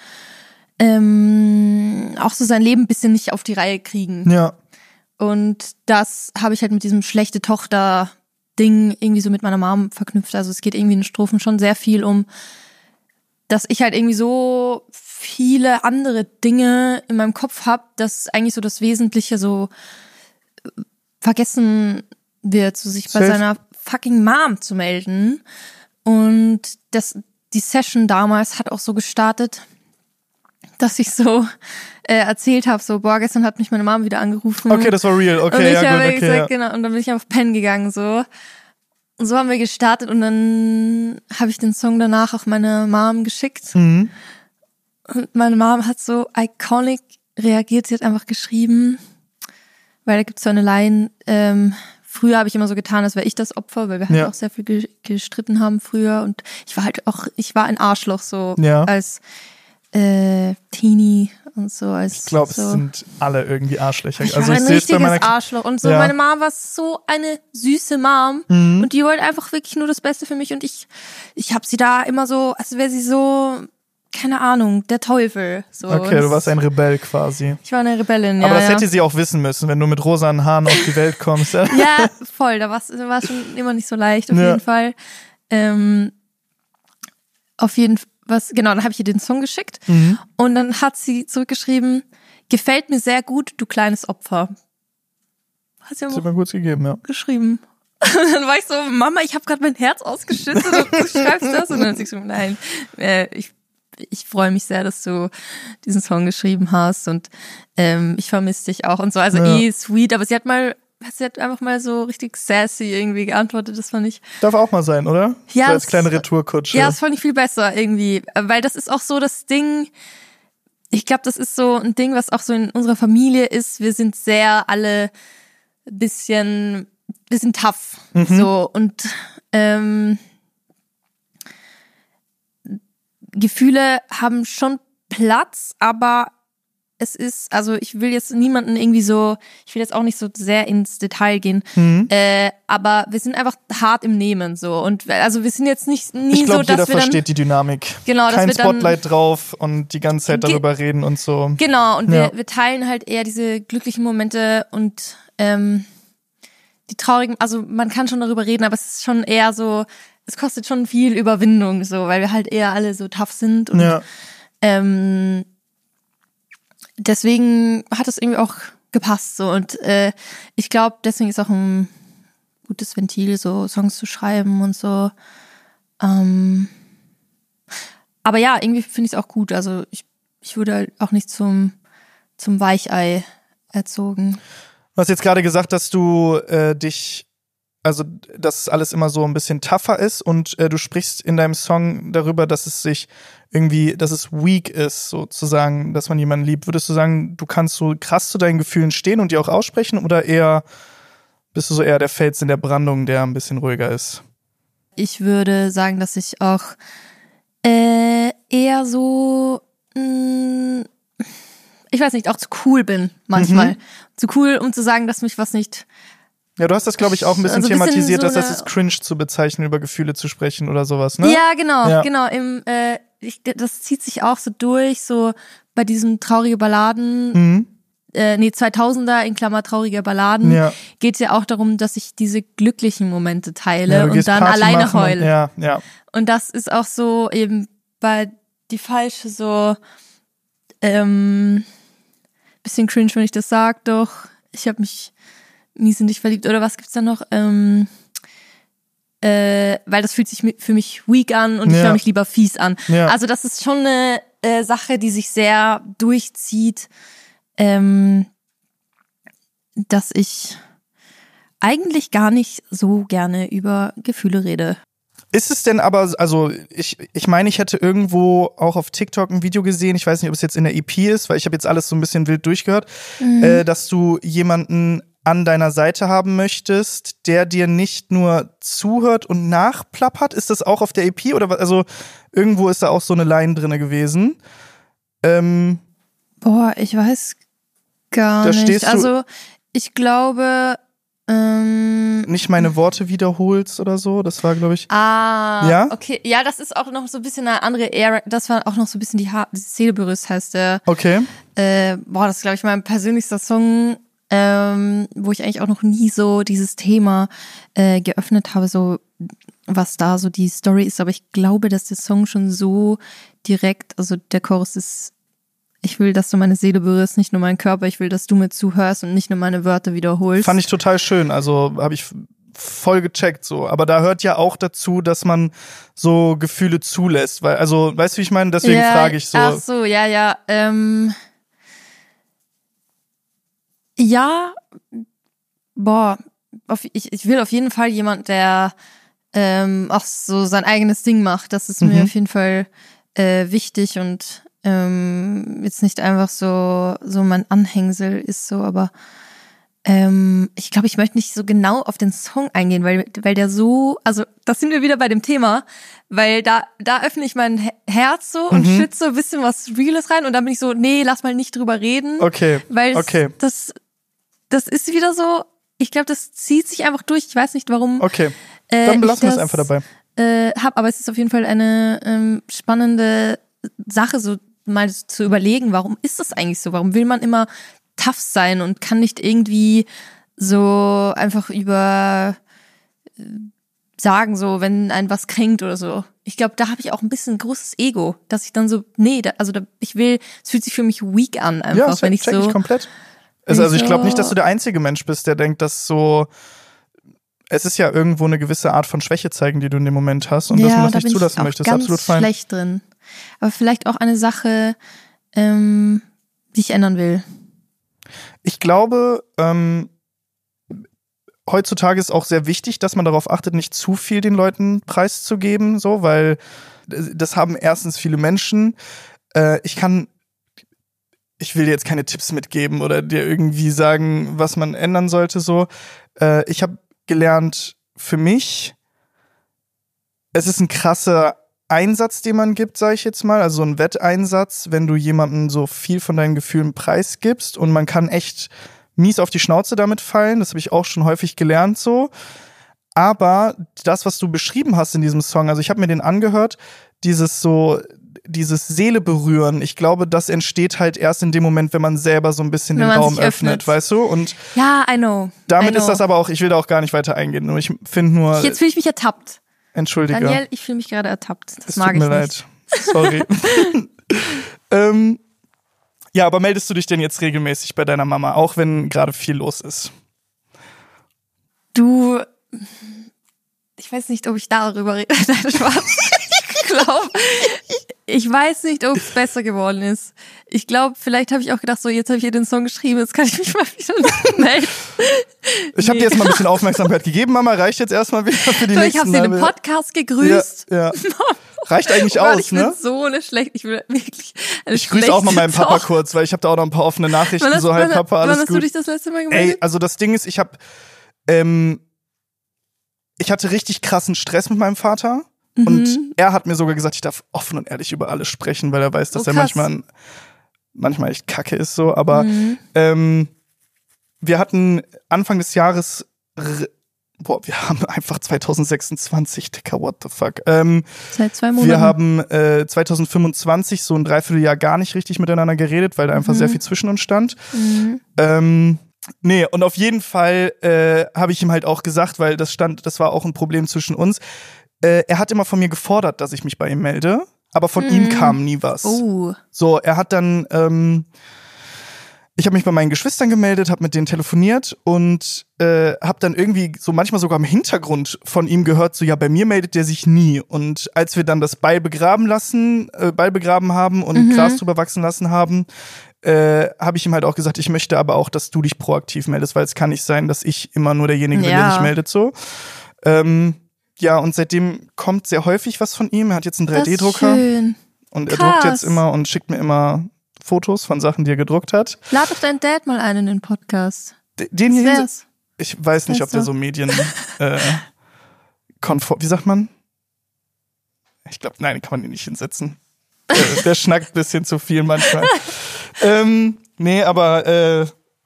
ähm, auch so sein Leben ein bisschen nicht auf die Reihe kriegen. Ja. Und das habe ich halt mit diesem schlechte Tochter-Ding irgendwie so mit meiner Mom verknüpft. Also es geht irgendwie in den Strophen schon sehr viel um, dass ich halt irgendwie so viele andere Dinge in meinem Kopf habe, dass eigentlich so das Wesentliche so vergessen wird, so sich bei Safe. seiner fucking Mom zu melden. Und das, die Session damals hat auch so gestartet, dass ich so äh, erzählt habe, so, boah, gestern hat mich meine Mom wieder angerufen. Okay, das war real. und Okay, ich ja, habe gut, okay. gesagt, Ja. genau, und dann bin ich auf Pen gegangen, so. Und so haben wir gestartet und dann habe ich den Song danach auf meine Mom geschickt. Mhm. Und meine Mom hat so iconic reagiert, sie hat einfach geschrieben, weil da gibt's so eine Line, ähm, früher habe ich immer so getan, als wäre ich das Opfer, weil wir halt Ja. auch sehr viel ge- gestritten haben früher und ich war halt auch, ich war ein Arschloch so Ja. als äh, Teenie und so. Als Ich glaube, so. es sind alle irgendwie Arschlöcher. Ich also war ich ein sehe es bei richtiges meiner Arschloch und so. Ja. Meine Mom war so eine süße Mom Mhm. und die wollte einfach wirklich nur das Beste für mich und ich, ich habe sie da immer so, als wäre sie so, keine Ahnung, der Teufel. So. Okay, Und du warst ein Rebell quasi. Ich war eine Rebellin, ja. Aber das ja. hätte sie auch wissen müssen, wenn du mit rosanen Haaren auf die Welt kommst. Ja. Ja, voll. Da war es schon immer nicht so leicht, auf Ja. jeden Fall. Ähm, auf jeden Fall, was, genau, dann habe ich ihr den Song geschickt Mhm. und dann hat sie zurückgeschrieben, gefällt mir sehr gut, du kleines Opfer. Hat sie Das aber hat mir kurz gegeben, ja. geschrieben. Und dann war ich so, Mama, ich habe gerade mein Herz ausgeschüttet und du schreibst das. Und dann hat sie so, nein, äh, ich, ich freue mich sehr, dass du diesen Song geschrieben hast und ähm, ich vermisse dich auch und so. Also Ja. eh sweet, aber sie hat mal, sie hat einfach mal so richtig sassy irgendwie geantwortet, das fand ich. Darf auch mal sein, oder? Ja, so als es- kleine Retourkutsche. Ja, das fand ich viel besser irgendwie, weil das ist auch so das Ding, ich glaube, das ist so ein Ding, was auch so in unserer Familie ist. Wir sind sehr alle bisschen, bisschen tough, Mhm. so und ähm, Gefühle haben schon Platz, aber es ist, also ich will jetzt niemanden irgendwie so, ich will jetzt auch nicht so sehr ins Detail gehen, Mhm. äh, aber wir sind einfach hart im Nehmen so und also wir sind jetzt nicht nie Ich so, glaube, dass jeder wir dann versteht die Dynamik. Genau, dass Kein wir dann- Spotlight drauf und die ganze Zeit Ge- darüber reden und so. Genau, und Ja. wir, wir teilen halt eher diese glücklichen Momente und ähm, die traurigen, also man kann schon darüber reden, aber es ist schon eher so, es kostet schon viel Überwindung, so, weil wir halt eher alle so tough sind und Ja. ähm, deswegen hat es irgendwie auch gepasst so und äh, ich glaube, deswegen ist auch ein gutes Ventil, so Songs zu schreiben und so. Ähm, aber ja, irgendwie finde ich es auch gut. Also ich, ich wurde halt auch nicht zum, zum Weichei erzogen. Du hast jetzt gerade gesagt, dass du äh, dich, also dass alles immer so ein bisschen tougher ist und äh, du sprichst in deinem Song darüber, dass es sich irgendwie, dass es weak ist, sozusagen, dass man jemanden liebt. Würdest du sagen, du kannst so krass zu deinen Gefühlen stehen und die auch aussprechen oder eher bist du so eher der Fels in der Brandung, der ein bisschen ruhiger ist? Ich würde sagen, dass ich auch äh, eher so, mh, ich weiß nicht, auch zu cool bin manchmal. Mhm. Zu cool, um zu sagen, dass mich was nicht. Ja, du hast das, glaube ich, auch ein bisschen Also ein bisschen thematisiert, so dass das eine- ist cringe zu bezeichnen, über Gefühle zu sprechen oder sowas, ne? Ja, genau, Ja. genau. Im, äh, ich, das zieht sich auch so durch, so bei diesen traurige Balladen, Mhm. äh, nee, zweitausender in Klammer traurige Balladen, Ja. geht es ja auch darum, dass ich diese glücklichen Momente teile Ja, du und gehst dann Party alleine machen und- heule. Ja, ja. Und das ist auch so eben bei die falsche so ähm, bisschen cringe, wenn ich das sag, doch. Ich habe mich mies in dich verliebt. Oder was gibt's da noch? Ähm, äh, weil das fühlt sich mi- für mich weak an und ich Ja. höre mich lieber fies an. Ja. Also das ist schon eine äh, Sache, die sich sehr durchzieht, ähm, dass ich eigentlich gar nicht so gerne über Gefühle rede. Ist es denn aber, also ich, ich meine, ich hätte irgendwo auch auf TikTok ein Video gesehen, ich weiß nicht, ob es jetzt in der E P ist, weil ich habe jetzt alles so ein bisschen wild durchgehört, Mhm. äh, dass du jemanden an deiner Seite haben möchtest, der dir nicht nur zuhört und nachplappert. Ist das auch auf der E P oder was? Also irgendwo ist da auch so eine Line drinne gewesen. Ähm, Boah, ich weiß gar Da nicht. stehst du- Also ich glaube, ähm, nicht meine Worte wiederholst oder so. Das war, glaube ich. ah, Ja? okay. Ja, das ist auch noch so ein bisschen eine andere Ära. Das war auch noch so ein bisschen die ha- Seeleberüst heißt der. Okay. Äh, boah, das ist, glaube ich, mein persönlichster Song, ähm, wo ich eigentlich auch noch nie so dieses Thema äh, geöffnet habe, so was da so die Story ist. Aber ich glaube, dass der Song schon so direkt, also der Chorus ist, ich will, dass du meine Seele berührst, nicht nur meinen Körper, ich will, dass du mir zuhörst und nicht nur meine Wörter wiederholst. Fand ich total schön. Also habe ich voll gecheckt so. Aber da hört ja auch dazu, dass man so Gefühle zulässt. Weil, also, weißt du, wie ich meine? Deswegen ja, frage ich so. Ach so, ja, ja. Ähm, ja, boah, auf, ich, ich will auf jeden Fall jemand, der ähm, auch so sein eigenes Ding macht. Das ist mir Mhm. auf jeden Fall äh, wichtig und ähm, jetzt nicht einfach so so mein Anhängsel ist so, aber ähm, ich glaube, ich möchte nicht so genau auf den Song eingehen, weil weil der so, also das sind wir wieder bei dem Thema, weil da da öffne ich mein He- Herz so und Mhm. schütze so ein bisschen was Reales rein und dann bin ich so, nee, lass mal nicht drüber reden, Okay. weil es, Okay. das das ist wieder so, ich glaube, das zieht sich einfach durch. Ich weiß nicht, warum. Okay. äh, Dann ich belassen wir es das, einfach dabei. Äh, hab, aber es ist auf jeden Fall eine ähm, spannende Sache, so mal zu überlegen, warum ist das eigentlich so? Warum will man immer tough sein und kann nicht irgendwie so einfach über äh, sagen, so, wenn ein was kränkt oder so. Ich glaube, da habe ich auch ein bisschen ein großes Ego, dass ich dann so, nee, da, also da, ich will, es fühlt sich für mich weak an, einfach, ja, wenn ich check so. Ich komplett. Also, also ich glaube so nicht, dass du der einzige Mensch bist, der denkt, dass so, es ist ja irgendwo eine gewisse Art von Schwäche zeigen, die du in dem Moment hast und ja, dass man das da nicht bin zulassen ich auch möchtest. ganz Absolut fein. schlecht drin. Aber vielleicht auch eine Sache, ähm, die ich ändern will. Ich glaube, ähm, heutzutage ist auch sehr wichtig, dass man darauf achtet, nicht zu viel den Leuten preiszugeben, so, weil das haben erstens viele Menschen. Äh, ich kann, ich will dir jetzt keine Tipps mitgeben oder dir irgendwie sagen, was man ändern sollte, so. Äh, ich habe gelernt, für mich, es ist ein krasser Einsatz, den man gibt, sage ich jetzt mal, also so ein Wetteinsatz, wenn du jemandem so viel von deinen Gefühlen preisgibst und man kann echt mies auf die Schnauze damit fallen, das habe ich auch schon häufig gelernt so, aber das, was du beschrieben hast in diesem Song, also ich habe mir den angehört, dieses so, dieses Seele berühren, ich glaube, das entsteht halt erst in dem Moment, wenn man selber so ein bisschen Wenn den man Raum sich öffnet, öffnet. weißt du, und Ja, I know. damit I know. ist das aber auch, ich will da auch gar nicht weiter eingehen, nur ich finde nur, Jetzt fühle ich mich ertappt. entschuldige. Daniel, ich fühle mich gerade ertappt. Das Es mag tut ich mir nicht. leid. Sorry. ähm, ja, aber meldest du dich denn jetzt regelmäßig bei deiner Mama, auch wenn gerade viel los ist? Du, ich weiß nicht, ob ich darüber rede. Nein, Spaß. Ich glaube, ich weiß nicht, ob es besser geworden ist. Ich glaube, vielleicht habe ich auch gedacht, so jetzt habe ich hier den Song geschrieben, jetzt kann ich mich mal wieder nicht melden. Ich habe Nee. dir jetzt mal ein bisschen Aufmerksamkeit gegeben, Mama. Reicht jetzt erstmal wieder für die So, ich nächsten habe sie in dem halbe- Podcast gegrüßt. Ja, ja. Reicht eigentlich Mann, aus, ich bin ne? so eine schlechte, ich bin wirklich eine Ich grüße auch mal meinen schlechte Papa Tochter. kurz, weil ich habe da auch noch ein paar offene Nachrichten. Wann hast, so, hi wann, Papa, wann alles hast du gut. dich das letzte Mal Ey, gemeldet? also das Ding ist, ich habe, ähm, ich hatte richtig krassen Stress mit meinem Vater. Mhm. Und er hat mir sogar gesagt, ich darf offen und ehrlich über alles sprechen, weil er weiß, dass Oh, er krass. manchmal, manchmal echt kacke ist so. Aber Mhm. ähm, wir hatten Anfang des Jahres, r- boah, wir haben einfach zwanzig sechsundzwanzig, Dicker, what the fuck. Ähm, Seit zwei Monaten. wir haben äh, zwanzig fünfundzwanzig so ein Dreivierteljahr gar nicht richtig miteinander geredet, weil da einfach Mhm. sehr viel zwischen uns stand. Mhm. Ähm, nee, und auf jeden Fall äh, habe ich ihm halt auch gesagt, weil das stand, das war auch ein Problem zwischen uns. Äh, er hat immer von mir gefordert, dass ich mich bei ihm melde, aber von Mhm. ihm kam nie was. Oh. So, er hat dann, ähm, ich habe mich bei meinen Geschwistern gemeldet, habe mit denen telefoniert und äh, habe dann irgendwie so manchmal sogar im Hintergrund von ihm gehört, so ja, bei mir meldet der sich nie. Und als wir dann das Beil begraben lassen, äh, Beil begraben haben und Mhm. Gras drüber wachsen lassen haben, äh, habe ich ihm halt auch gesagt, ich möchte aber auch, dass du dich proaktiv meldest, weil es kann nicht sein, dass ich immer nur derjenige bin, der Ja. sich meldet so. Ähm, ja, und seitdem kommt sehr häufig was von ihm. Er hat jetzt einen drei Das ist D-Drucker schön. und er Krass. druckt jetzt immer und schickt mir immer Fotos von Sachen, die er gedruckt hat. Lad doch deinen Dad mal ein in den Podcast. D- Den hier, Das hinse- wär's. ich weiß nicht, ob der Weißt so Medien äh, konform, wie sagt man? Ich glaube, nein, kann man ihn nicht hinsetzen. äh, der schnackt ein bisschen zu viel manchmal. ähm, nee, aber äh,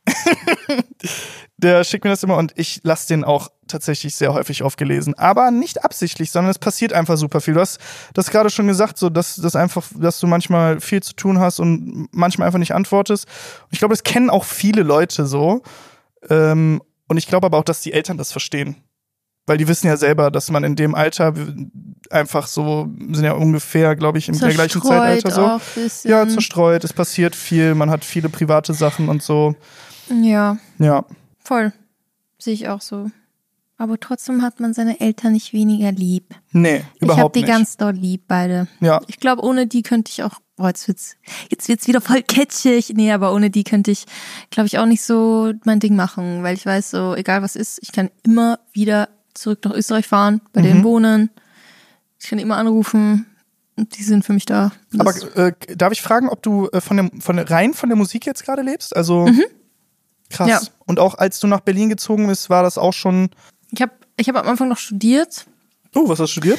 der schickt mir das immer und ich lasse den auch tatsächlich sehr häufig aufgelesen. Aber nicht absichtlich, sondern es passiert einfach super viel. Du hast das gerade schon gesagt, so dass, dass einfach, dass du manchmal viel zu tun hast und manchmal einfach nicht antwortest. Und ich glaube, das kennen auch viele Leute so. Ähm, und ich glaube aber auch, dass die Eltern das verstehen. Weil die wissen ja selber, dass man in dem Alter einfach so, sind ja ungefähr, glaube ich, in der gleichen Zerstreut Zeitalter so. auch ein bisschen. Ja, zerstreut, es passiert viel, man hat viele private Sachen und so. Ja, Ja. voll. Sehe ich auch so. Aber trotzdem hat man seine Eltern nicht weniger lieb. Nee, Ich habe überhaupt die nicht. ganz doll lieb, beide. Ja. Ich glaube, ohne die könnte ich auch, boah, jetzt wird's, jetzt wird's wieder voll catchig. Nee, aber ohne die könnte ich, glaube ich, auch nicht so mein Ding machen, weil ich weiß so, egal was ist, ich kann immer wieder zurück nach Österreich fahren, bei Mhm. denen wohnen. Ich kann immer anrufen und die sind für mich da. Und Aber das- äh, darf ich fragen, ob du äh, von der, von der, rein von der Musik jetzt gerade lebst? Also krass. Mhm. Ja. Und auch als du nach Berlin gezogen bist, war das auch schon. ich habe ich hab am Anfang noch studiert. Oh, was hast du studiert?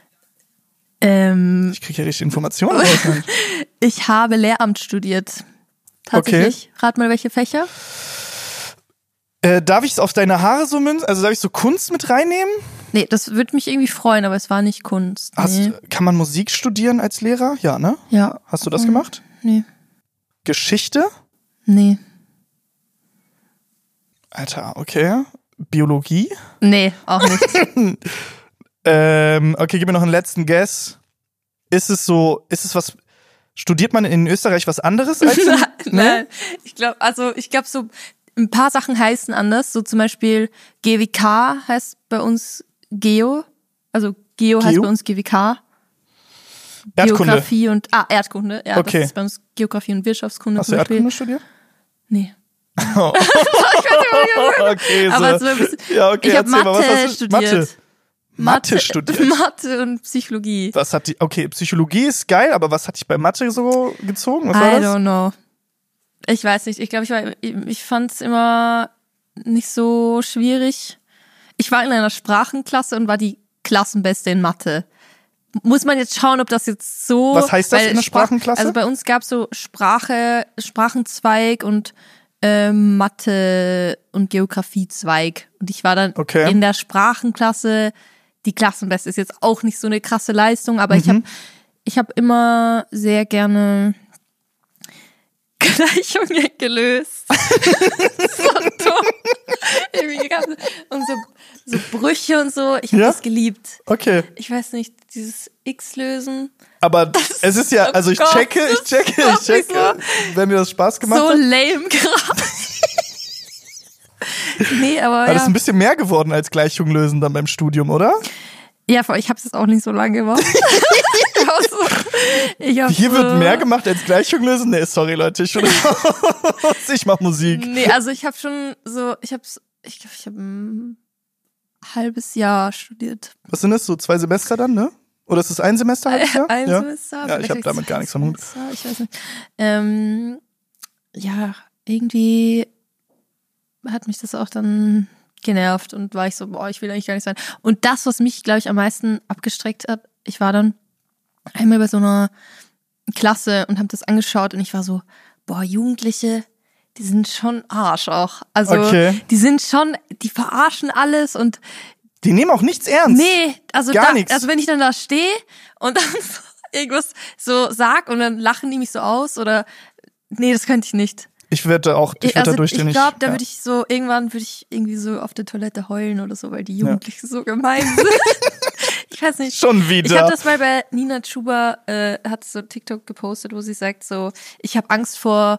Ähm, Ich kriege ja richtig Informationen. raus, Mensch. ich habe Lehramt studiert. Tatsächlich. Rat mal, welche Fächer? äh, darf ich es auf deine Haare so münzen? Also darf ich so Kunst mit reinnehmen? Nee, das würde mich irgendwie freuen, aber es war nicht Kunst. Hast, Nee. Kann man Musik studieren als Lehrer? Ja, ne? Ja. Hast du das gemacht? Nee. Geschichte? Nee. Alter, okay. Biologie? Nee, auch nicht. Ähm, okay, gib mir noch einen letzten Guess. Ist es so, ist es was, studiert man in Österreich was anderes als in, Nein, ne? nein. Ich glaube, also ich glaube so ein paar Sachen heißen anders. So zum Beispiel G W K heißt bei uns Geo. Also Geo, Geo? heißt bei uns G W K. Erdkunde. Geografie und, ah, Erdkunde. Ja, okay. Das ist bei uns Geografie und Wirtschaftskunde. Hast du Erdkunde studiert? Nee. Oh. okay, so. Aber so ein bisschen, ja, okay, ich habe Mathe mal, was hast du? studiert. Mathe. Mathe studiert. Mathe und Psychologie. Was hat die, okay, Psychologie ist geil, aber was hat dich bei Mathe so gezogen? Was I war das? don't know. Ich weiß nicht. Ich glaube, ich war, ich, ich fand es immer nicht so schwierig. Ich war in einer Sprachenklasse und war die Klassenbeste in Mathe. Muss man jetzt schauen, ob das jetzt so... Was heißt das in der Sprach, Sprachenklasse? Also bei uns gab es so Sprache, Sprachenzweig und äh, Mathe und Geografiezweig. Und ich war dann okay. in der Sprachenklasse die Klassenbeste. Ist jetzt auch nicht so eine krasse Leistung, aber mhm. ich habe ich hab immer sehr gerne Gleichungen gelöst. So dumm. Und so, so Brüche und so. Ich habe ja? das geliebt. Okay. Ich weiß nicht, dieses X lösen. Aber das es ist ja, also ich Gott, checke, ich checke, ich checke, so, wenn mir das Spaß gemacht so hat. So lame gerade. Nee, aber aber ja. das ist ein bisschen mehr geworden als Gleichung lösen dann beim Studium, oder? Ja, ich habe es jetzt auch nicht so lange gemacht. ich so, ich Hier so, wird mehr gemacht als Gleichung lösen? Nee, sorry Leute, ich, ich mach Musik. Nee, also ich habe schon so, ich habe, ich glaube, ich habe ein halbes Jahr studiert. Was sind das, so zwei Semester dann, ne? Oder ist das ein Semester, halbes Jahr? Ein ja? Semester. Ja, ich habe damit gar nichts am Hut. Ich weiß nicht. Ähm, ja, irgendwie hat mich das auch dann genervt und war ich so, boah, ich will eigentlich gar nicht sein. Und das, was mich, glaube ich, am meisten abgestreckt hat, ich war dann einmal bei so einer Klasse und habe das angeschaut und ich war so, boah, Jugendliche, die sind schon Arsch auch. Also okay. die sind schon, die verarschen alles und die nehmen auch nichts ernst. Nee, also gar da, nichts. Also wenn ich dann da stehe und dann so irgendwas so sag und dann lachen die mich so aus oder nee, das könnte ich nicht. Ich würde auch, ich würde also da durchstehen. Ich glaube, da ja. würde ich so, irgendwann würde ich irgendwie so auf der Toilette heulen oder so, weil die Jugendlichen ja. so gemein sind. Ich weiß nicht. Schon wieder. Ich habe das mal bei Nina Chuba, äh, hat so TikTok gepostet, wo sie sagt so, ich habe Angst vor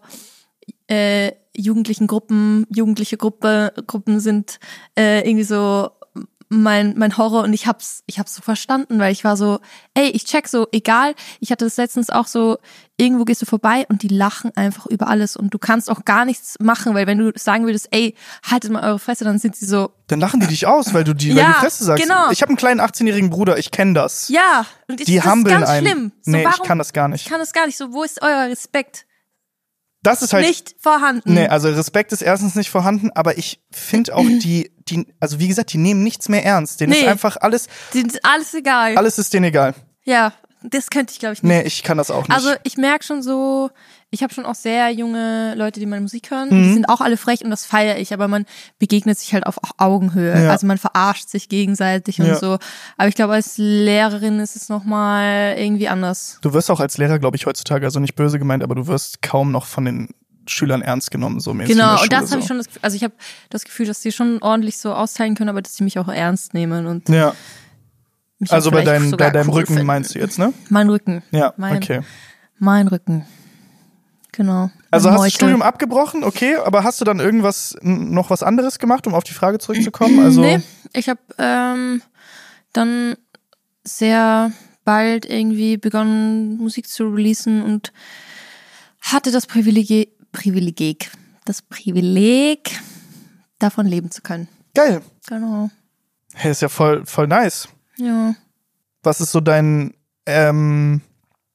äh, jugendlichen Gruppen, jugendliche Gruppe, Gruppen sind äh, irgendwie so mein mein Horror und ich hab's ich hab's so verstanden, weil ich war so, ey, ich check so, egal, ich hatte das letztens auch so, irgendwo gehst du vorbei und die lachen einfach über alles und du kannst auch gar nichts machen, weil wenn du sagen würdest, ey, haltet mal eure Fresse, dann sind sie so. Dann lachen die dich aus, weil du die, ja, weil du Fresse sagst. Genau. Ich habe einen kleinen achtzehnjährigen Bruder, ich kenne das. Ja, und ich, die das humbeln ist ganz einen. schlimm. So, nee, warum, ich kann das gar nicht. Ich kann das gar nicht. So, wo ist euer Respekt? Das ist halt nicht vorhanden. Nee, also Respekt ist erstens nicht vorhanden, aber ich finde auch die, die, also wie gesagt, die nehmen nichts mehr ernst. Denen nee. ist einfach alles. Denen ist alles egal. Alles ist denen egal. Ja, das könnte ich, glaube ich, nicht. Nee, ich kann das auch nicht. Also ich merke schon so, ich habe schon auch sehr junge Leute, die meine Musik hören. Mhm. Die sind auch alle frech und das feiere ich, aber man begegnet sich halt auf Augenhöhe. Ja. Also man verarscht sich gegenseitig und ja. so. Aber ich glaube, als Lehrerin ist es nochmal irgendwie anders. Du wirst auch als Lehrer, glaube ich, heutzutage, also nicht böse gemeint, aber du wirst kaum noch von den Schülern ernst genommen, so mäßig. Genau, und das so. habe ich schon das Gefühl, also ich habe das Gefühl, dass die schon ordentlich so austeilen können, aber dass sie mich auch ernst nehmen und ja. mich Also bei, dein, bei deinem cool Rücken finden. meinst du jetzt, ne? Mein Rücken. Ja, mein, okay. Mein Rücken. Genau. Also Meine hast du Meute. das Studium abgebrochen, okay, aber hast du dann irgendwas, noch was anderes gemacht, um auf die Frage zurückzukommen? Also nee, ich habe ähm, dann sehr bald irgendwie begonnen, Musik zu releasen und hatte das Privileg, Privileg, das Privileg, davon leben zu können. Geil. Genau. Hey, ist ja voll, voll nice. Ja. Was ist so dein ähm,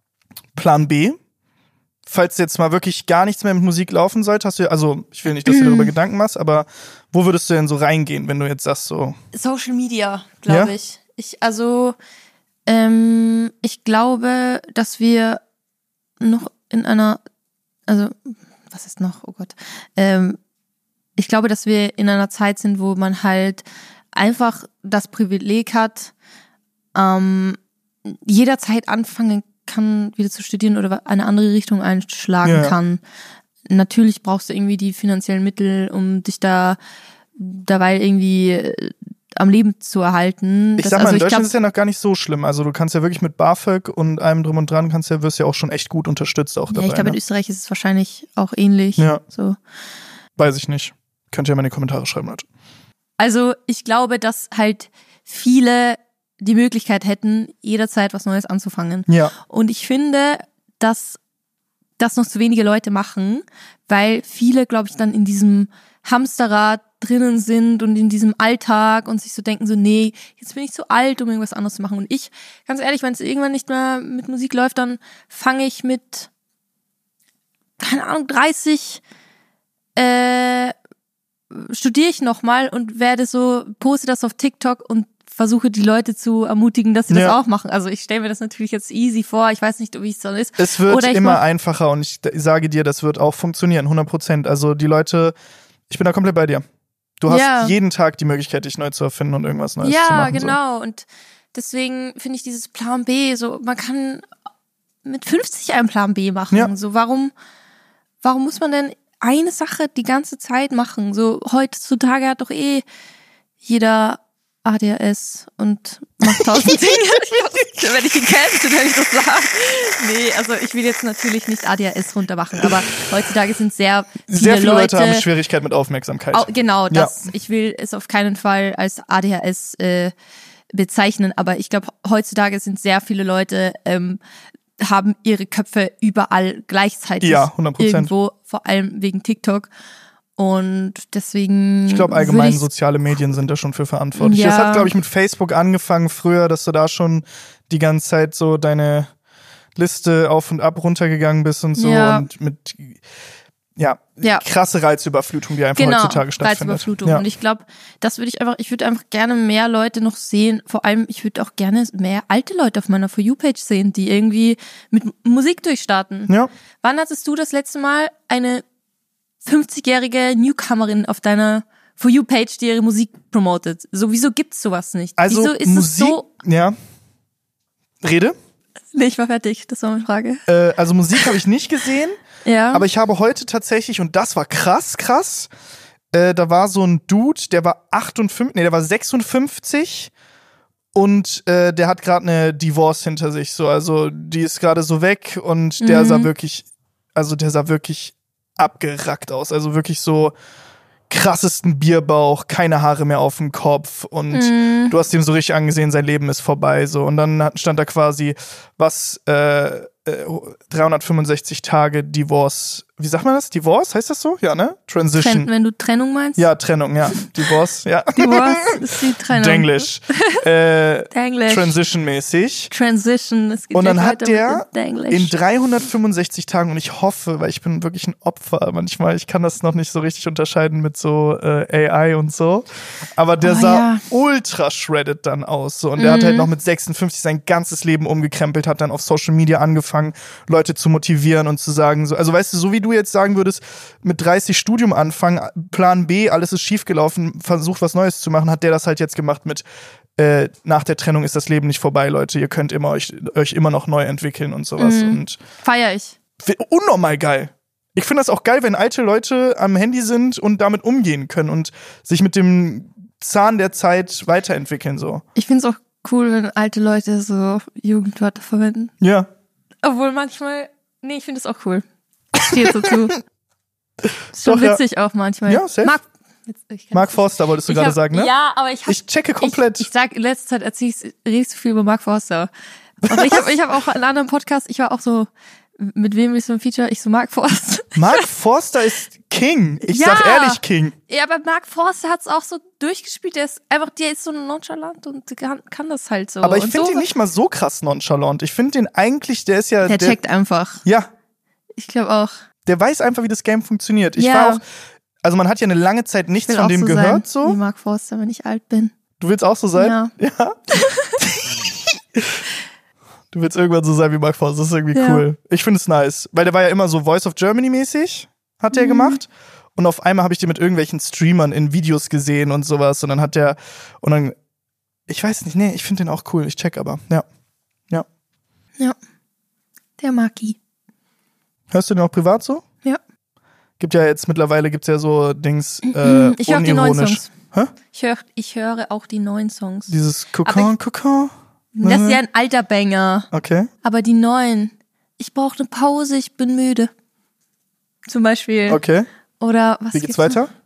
Plan B? Falls jetzt mal wirklich gar nichts mehr mit Musik laufen sollte, hast du, also ich will nicht, dass du darüber Gedanken machst, aber wo würdest du denn so reingehen, wenn du jetzt sagst so? Social Media, glaube Ja? ich. Ich, also, ähm, ich glaube, dass wir noch in einer, also, was ist noch? Oh Gott. Ähm, ich glaube, dass wir in einer Zeit sind, wo man halt einfach das Privileg hat, ähm, jederzeit anfangen kann, wieder zu studieren oder eine andere Richtung einschlagen Ja. kann. Natürlich brauchst du irgendwie die finanziellen Mittel, um dich da dabei irgendwie am Leben zu erhalten. Ich das, sag mal, also in ich Deutschland glaub, ist ja noch gar nicht so schlimm. Also du kannst ja wirklich mit BAföG und allem drum und dran, kannst ja, wirst ja auch schon echt gut unterstützt auch dabei. Ja, ich glaube, ne? in Österreich ist es wahrscheinlich auch ähnlich. Ja. So. Weiß ich nicht. Könnt ihr ja mal in die Kommentare schreiben, Leute. Also ich glaube, dass halt viele die Möglichkeit hätten, jederzeit was Neues anzufangen. Ja. Und ich finde, dass das noch zu wenige Leute machen, weil viele, glaube ich, dann in diesem Hamsterrad drinnen sind und in diesem Alltag und sich so denken so, nee, jetzt bin ich zu alt, um irgendwas anderes zu machen. Und ich, ganz ehrlich, wenn es irgendwann nicht mehr mit Musik läuft, dann fange ich mit, keine Ahnung, dreißig, äh, studiere ich nochmal und werde so, poste das auf TikTok und versuche die Leute zu ermutigen, dass sie Ja. das auch machen. Also ich stelle mir das natürlich jetzt easy vor. Ich weiß nicht, wie es so ist. Es wird Oder ich immer mach- einfacher und ich sage dir, das wird auch funktionieren, hundert Prozent. Also die Leute, ich bin da komplett bei dir. Du hast Ja. jeden Tag die Möglichkeit, dich neu zu erfinden und irgendwas Neues ja, zu machen. genau. Und deswegen finde ich dieses Plan B, so man kann mit fünfzig einen Plan B machen. Ja. So warum, warum muss man denn eine Sache die ganze Zeit machen? So heutzutage hat doch eh jeder A D H S und macht tausend Dinge. Wenn ich ihn kenne, dann ich das sagen. Nee, also ich will jetzt natürlich nicht A D H S runtermachen, aber heutzutage sind sehr viele, Sehr viele Leute, Leute haben Schwierigkeit mit Aufmerksamkeit. Au, genau, das. Ich will es auf keinen Fall als A D H S äh, bezeichnen, aber ich glaube, heutzutage sind sehr viele Leute, ähm, haben ihre Köpfe überall gleichzeitig Ja, hundert Prozent. irgendwo, vor allem wegen TikTok. Und deswegen. Ich glaube, allgemein würd ich- soziale Medien sind da schon für verantwortlich. Ja. Das hat, glaube ich, mit Facebook angefangen früher, dass du da schon die ganze Zeit so deine Liste auf und ab runtergegangen bist und so Ja. und mit ja, Ja. krasse Reizüberflutung, die einfach Genau, heutzutage stattfindet. Reizüberflutung. Ja. Und ich glaube, das würde ich einfach, ich würde einfach gerne mehr Leute noch sehen. Vor allem, ich würde auch gerne mehr alte Leute auf meiner For You-Page sehen, die irgendwie mit Musik durchstarten. Ja. Wann hattest du das letzte Mal eine fünfzigjährige Newcomerin auf deiner For You-Page, die ihre Musik promotet? So, wieso gibt's sowas nicht? Also wieso ist Musik, es so? ja. Rede? Nee, ich war fertig. Das war meine Frage. Äh, also Musik habe ich nicht gesehen, Ja. aber ich habe heute tatsächlich, und das war krass, krass, äh, da war so ein Dude, der war achtundfünfzig, nee, der war sechsundfünfzig und äh, der hat gerade eine Divorce hinter sich, so, also die ist gerade so weg und der Mhm. sah wirklich, also der sah wirklich abgerackt aus, also wirklich so krassesten Bierbauch, keine Haare mehr auf dem Kopf und Mhm. du hast ihm so richtig angesehen, sein Leben ist vorbei, so, und dann hat- stand da quasi, was, äh, äh, dreihundertfünfundsechzig Tage Divorce, wie sagt man das? Divorce, heißt das so? Ja, ne? Transition. Trenn, wenn du Trennung meinst? Ja, Trennung, ja. Divorce, ja. Divorce ist die Trennung. Denglisch. äh, Denglisch. Transition-mäßig. Transition. Es geht Und dann gleich hat weiter der mit dem Denglisch. in dreihundertfünfundsechzig Tagen, und ich hoffe, weil ich bin wirklich ein Opfer manchmal, ich kann das noch nicht so richtig unterscheiden mit so äh, A I und so, aber der Oh, sah ja. ultra shredded dann aus. So. Und der hat halt noch mit sechsundfünfzig sein ganzes Leben umgekrempelt, hat dann auf Social Media angefangen, Leute zu motivieren und zu sagen, so, also weißt du, so wie du jetzt sagen würdest, mit dreißig Studium anfangen, Plan B, alles ist schiefgelaufen, versucht was Neues zu machen, hat der das halt jetzt gemacht mit äh, nach der Trennung ist das Leben nicht vorbei, Leute, ihr könnt immer euch, euch immer noch neu entwickeln und sowas. Mhm. Und Feier ich. unnormal geil. Ich finde das auch geil, wenn alte Leute am Handy sind und damit umgehen können und sich mit dem Zahn der Zeit weiterentwickeln, so. Ich find's auch cool, wenn alte Leute so Jugendwörter verwenden. Ja. Obwohl manchmal, nee, ich finde es auch cool. Ich stehe jetzt dazu. Ist schon Doch, ja. witzig auch manchmal. Ja, safe. Mark, jetzt, ich Mark Forster wolltest du ich gerade hab, sagen, ne? Ja, aber ich hab, Ich checke komplett. Ich, ich sag, in letzter Zeit erzähl ich, rede ich so viel über Mark Forster. Aber ich habe ich hab auch einen anderen Podcast, ich war auch so, mit wem will ich so ein Feature? Ich so, Mark Forster. Mark Forster ist King. Ich Ja. sag ehrlich King. Ja, aber Mark Forster hat's auch so durchgespielt. Der ist einfach, der ist so nonchalant und kann, kann das halt so. Aber ich Und finde so, ihn nicht mal so krass nonchalant. Ich finde den eigentlich, der ist ja. Der checkt einfach. Ja, Ich glaube auch. der weiß einfach, wie das Game funktioniert. Ich Ja. war auch. Also man hat ja eine lange Zeit nichts Ich will von auch dem so gehört, sein, wie so. Mark Forster, wenn ich alt bin. Du willst auch so sein? Ja. Ja. Du willst irgendwann so sein wie Mark Forster, das ist irgendwie Ja. cool. Ich finde es nice, weil der war ja immer so Voice of Germany mäßig, hat der Mhm. gemacht. Und auf einmal habe ich den mit irgendwelchen Streamern in Videos gesehen und sowas. Und dann hat der, und dann, ich weiß nicht, nee, ich finde den auch cool. Ich check aber, ja. Ja. Ja. Der Maki. Hörst du den auch privat so? Ja. Gibt ja jetzt mittlerweile, gibt's ja so Dings, äh, ich höre die neuen unironisch. Songs. Hä? Ich, hör, ich höre auch die neuen Songs. Dieses Kokon, Kokon? Das ist ja ein alter Banger. Okay. Aber die neuen. Ich brauche eine Pause, ich bin müde. Zum Beispiel. Okay. Oder was Wie geht's weiter? Noch?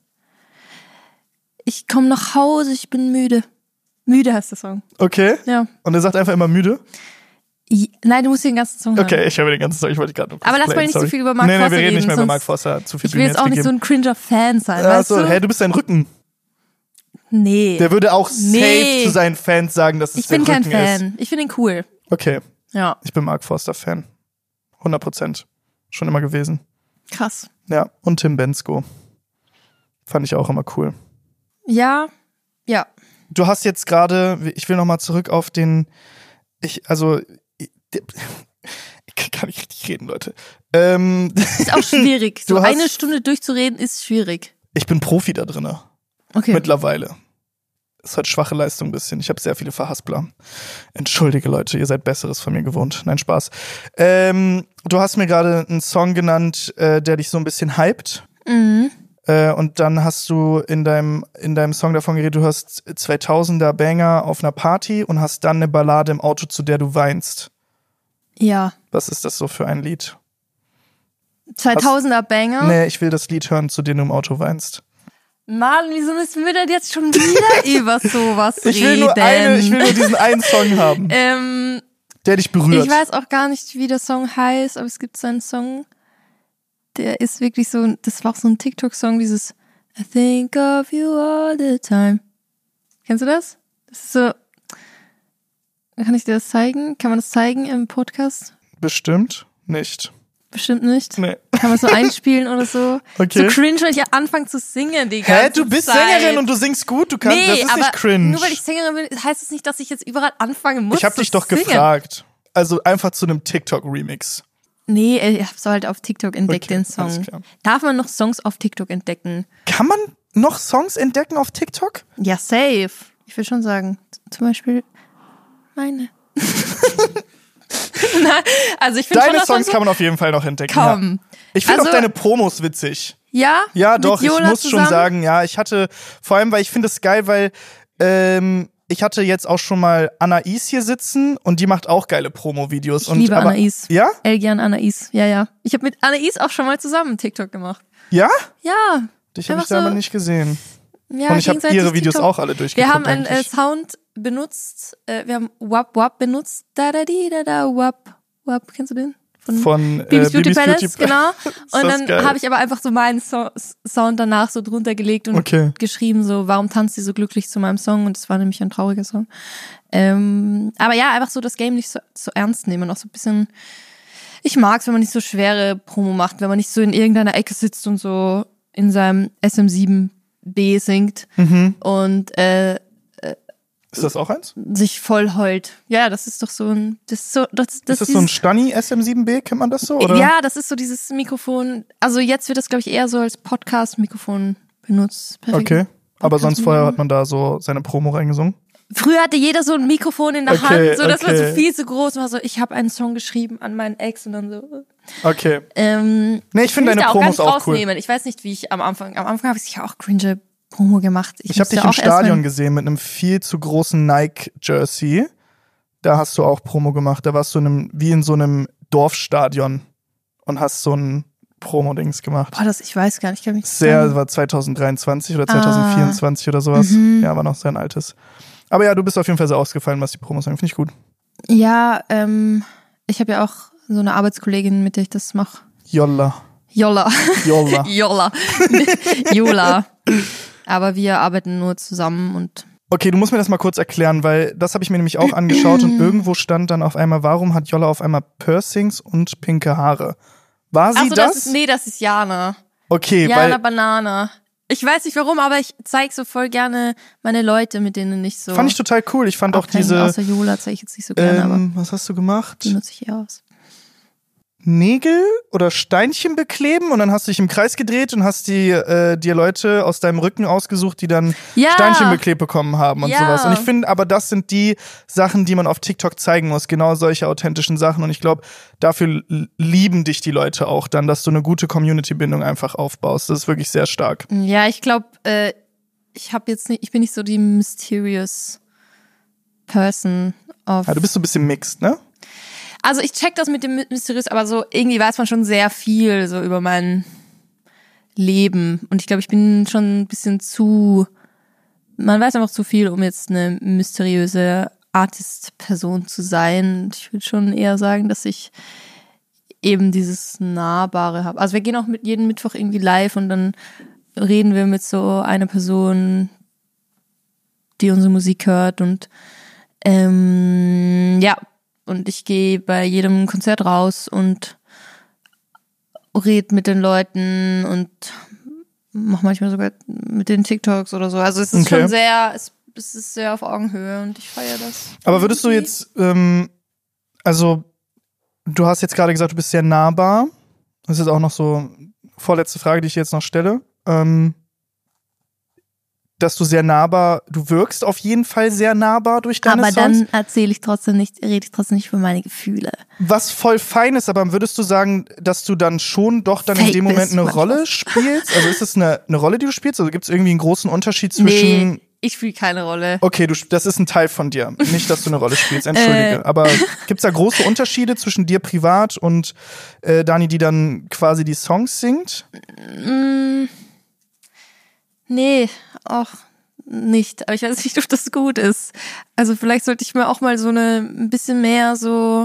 Ich komme nach Hause, ich bin müde. Müde heißt der Song. Okay. Ja. Und er sagt einfach immer müde? I- Nein, du musst den ganzen Song hören. Okay, ich höre den ganzen Song. Ich wollte gerade noch kurz Aber lass playen, mal nicht sorry. so viel über Mark nee, nee, Forster wir reden reden, nicht mehr über sonst- Mark Forster. Hat zu viel Ich will Bühne jetzt auch nicht gegeben. so ein cringer Fan sein, weißt Achso, du? hä, du bist sein Rücken. Nee. Der würde auch safe Nee. zu seinen Fans sagen, dass es ich bin der kein Rücken ist. Fan. Ich finde ihn cool. Okay, Ja, ich bin Mark Forster-Fan. hundert Prozent. Schon immer gewesen. krass. Ja, und Tim Bendzko. Fand ich auch immer cool. Ja, ja. Du hast jetzt gerade, ich will noch mal zurück auf den, ich, also, ich, ich kann nicht richtig reden, Leute. Ähm, Ist auch schwierig. Du So hast- eine Stunde durchzureden ist schwierig. ich bin Profi da drin. Okay. Mittlerweile. Ist halt schwache Leistung ein bisschen. Ich habe sehr viele Verhaspler. Entschuldige, Leute, ihr seid Besseres von mir gewohnt. Nein, Spaß. Ähm, du hast mir gerade einen Song genannt, äh, der dich so ein bisschen hypt. Mhm. Äh, und dann hast du in deinem, in deinem Song davon geredet, du hast zweitausender Banger auf einer Party und hast dann eine Ballade im Auto, zu der du weinst. Ja. Was ist das so für ein Lied? zweitausender Banger. Nee, ich will das Lied hören, zu dem du im Auto weinst. Mann, wieso müssen wir denn jetzt schon wieder über sowas reden? Ich will nur eine, ich will nur diesen einen Song haben, ähm, der dich berührt. ich weiß auch gar nicht, wie der Song heißt, aber es gibt so einen Song, der ist wirklich so, das war auch so ein TikTok-Song, dieses I think of you all the time. Kennst du das? Das ist so, kann ich dir das zeigen? Kann man das zeigen im Podcast? Bestimmt nicht. Bestimmt nicht. Nee. Kann man so einspielen oder so? Okay. So cringe, wenn ich anfange zu singen die ganze Hä, du bist Zeit. Sängerin und du singst gut, du kannst, Nee, das ist aber nicht cringe. nur weil ich Sängerin bin, heißt es nicht, dass ich jetzt überall anfangen muss Ich hab zu dich doch singen. gefragt. Also einfach zu einem TikTok-Remix. Nee, ich hab's halt auf TikTok entdeckt, Okay, den alles Song. klar. Darf man noch Songs auf TikTok entdecken? Kann man noch Songs entdecken auf TikTok? Ja, safe. Ich würde schon sagen, zum Beispiel meine. Nein, also ich finde schon, Deine dass man Songs so, kann man auf jeden Fall noch entdecken. Komm. Ja. Ich finde Also- auch deine Promos witzig. Ja? Ja, Mit doch, ich Yola muss schon zusammen? sagen, ja, ich hatte, vor allem, weil ich finde es geil, weil ähm, ich hatte jetzt auch schon mal Anais hier sitzen und die macht auch geile Promo-Videos. Ich und, liebe aber, Anais. Ja? Elgian Anais, ja, ja. Ich habe mit Anais auch schon mal zusammen TikTok gemacht. Ja? Ja. Dich habe ich Einfach da aber so- nicht gesehen. ja und ich habe gegenseitig ihre Videos TikTok. auch alle durchgeguckt. Wir haben einen äh, eigentlich. Sound benutzt, äh, wir haben Wap Wap benutzt. Da da di da da Wap Wap, kennst du den? Von äh, Bibis Beauty Bibis Palace, Beauty genau. Ist Und das dann geil. habe ich aber einfach so meinen so Sound danach so drunter gelegt und Okay. geschrieben so, warum tanzt sie so glücklich zu meinem Song? Und es war nämlich ein trauriger Song. Ähm, aber ja, einfach so das Game nicht so, so ernst nehmen und auch so ein bisschen, ich mag's, wenn man nicht so schwere Promo macht, wenn man nicht so in irgendeiner Ecke sitzt und so in seinem S M sieben B singt Mhm. und äh, Ist das auch eins? sich voll heult. Ja, das ist doch so ein, das ist so, das, das Ist das dieses- so ein Stani S M sieben B? Kennt man das so? Oder? Ja, das ist so dieses Mikrofon. Also jetzt wird das, glaube ich, eher so als Podcast-Mikrofon benutzt. Perfekt. Okay. Aber sonst Podcast-Mikrofon. vorher hat man da so seine Promo reingesungen. Früher hatte jeder so ein Mikrofon in der Okay, Hand, so das war okay. so viel zu groß. War so, ich habe einen Song geschrieben an meinen Ex und dann so. Okay. Ähm, Nee, ich finde will deine da auch Promos gar nicht auch cool. rausnehmen. Ich weiß nicht, wie ich am Anfang, am Anfang habe ich sicher auch cringe Promo gemacht. Ich habe musste dich im auch erst Stadion mein- gesehen mit einem viel zu großen Nike-Jersey. Da hast du auch Promo gemacht. Da warst du in einem, wie in so einem Dorfstadion und hast so ein Promo-Dings gemacht. Boah, das, ich weiß gar nicht. Ich kann mich Sehr, war zwanzig dreiundzwanzig oder zwanzig vierundzwanzig oder sowas. Mhm. Ja, war noch sein altes. Aber ja, du bist auf jeden Fall sehr ausgefallen, was die Promos sagen. Finde ich gut. Ja, ähm, ich habe ja auch so eine Arbeitskollegin, mit der ich das mache. Jolla. Jolla. Jolla. Jolla. Jola. Aber wir arbeiten nur zusammen und Okay, du musst mir das mal kurz erklären, weil das habe ich mir nämlich auch angeschaut und irgendwo stand dann auf einmal, warum hat Jolla auf einmal Piercings und pinke Haare? War sie Achso, das? das ist, nee, das ist Jana. Okay, Jana weil Banana. Ich weiß nicht warum, aber ich zeig so voll gerne meine Leute, mit denen ich so fand ich total cool. Ich fand auch abhänge. diese, Außer Jola zeige ich jetzt nicht so gerne, aber ähm, was hast du gemacht? die nutze ich eher aus. Nägel oder Steinchen bekleben und dann hast du dich im Kreis gedreht und hast die, äh, dir Leute aus deinem Rücken ausgesucht, die dann Ja. Steinchen beklebt bekommen haben und Ja. sowas. Und ich finde, aber das sind die Sachen, die man auf TikTok zeigen muss, genau solche authentischen Sachen. Und ich glaube, dafür l- lieben dich die Leute auch dann, dass du eine gute Community-Bindung einfach aufbaust. Das ist wirklich sehr stark. Ja, ich glaube, äh, ich habe jetzt nicht, ich bin nicht so die mysterious Person of. Ja, du bist so ein bisschen mixed, ne? Also ich check das mit dem mysteriös, aber so irgendwie weiß man schon sehr viel so über mein Leben. Und ich glaube, ich bin schon ein bisschen zu, man weiß einfach zu viel, um jetzt eine mysteriöse Artist-Person zu sein. Ich würde schon eher sagen, dass ich eben dieses Nahbare habe. Also wir gehen auch mit jeden Mittwoch irgendwie live und dann reden wir mit so einer Person, die unsere Musik hört und ähm, ja, und ich gehe bei jedem Konzert raus und rede mit den Leuten und mache manchmal sogar mit den TikToks oder so. Also es ist Okay. schon sehr, es, es ist sehr auf Augenhöhe und ich feiere das. Aber würdest du jetzt, ähm, also du hast jetzt gerade gesagt, du bist sehr nahbar. Das ist auch noch so vorletzte Frage, die ich jetzt noch stelle. Ähm, dass du sehr nahbar, du wirkst auf jeden Fall sehr nahbar durch deine Aber Songs. dann erzähle ich trotzdem nicht, rede ich trotzdem nicht über meine Gefühle. Was voll fein ist, aber würdest du sagen, dass du dann schon doch dann in Fake dem Moment bist eine manchmal. Rolle spielst? Also ist es eine, eine Rolle, die du spielst? Also gibt es irgendwie einen großen Unterschied zwischen... Nee, ich spiele keine Rolle. Okay, du, das ist ein Teil von dir. Nicht, dass du eine Rolle spielst, entschuldige. Äh. Aber gibt's da große Unterschiede zwischen dir privat und äh, Dani, die dann quasi die Songs singt? Mm, nee, auch nicht. Aber ich weiß nicht, ob das gut ist. Also vielleicht sollte ich mir auch mal so eine, ein bisschen mehr so,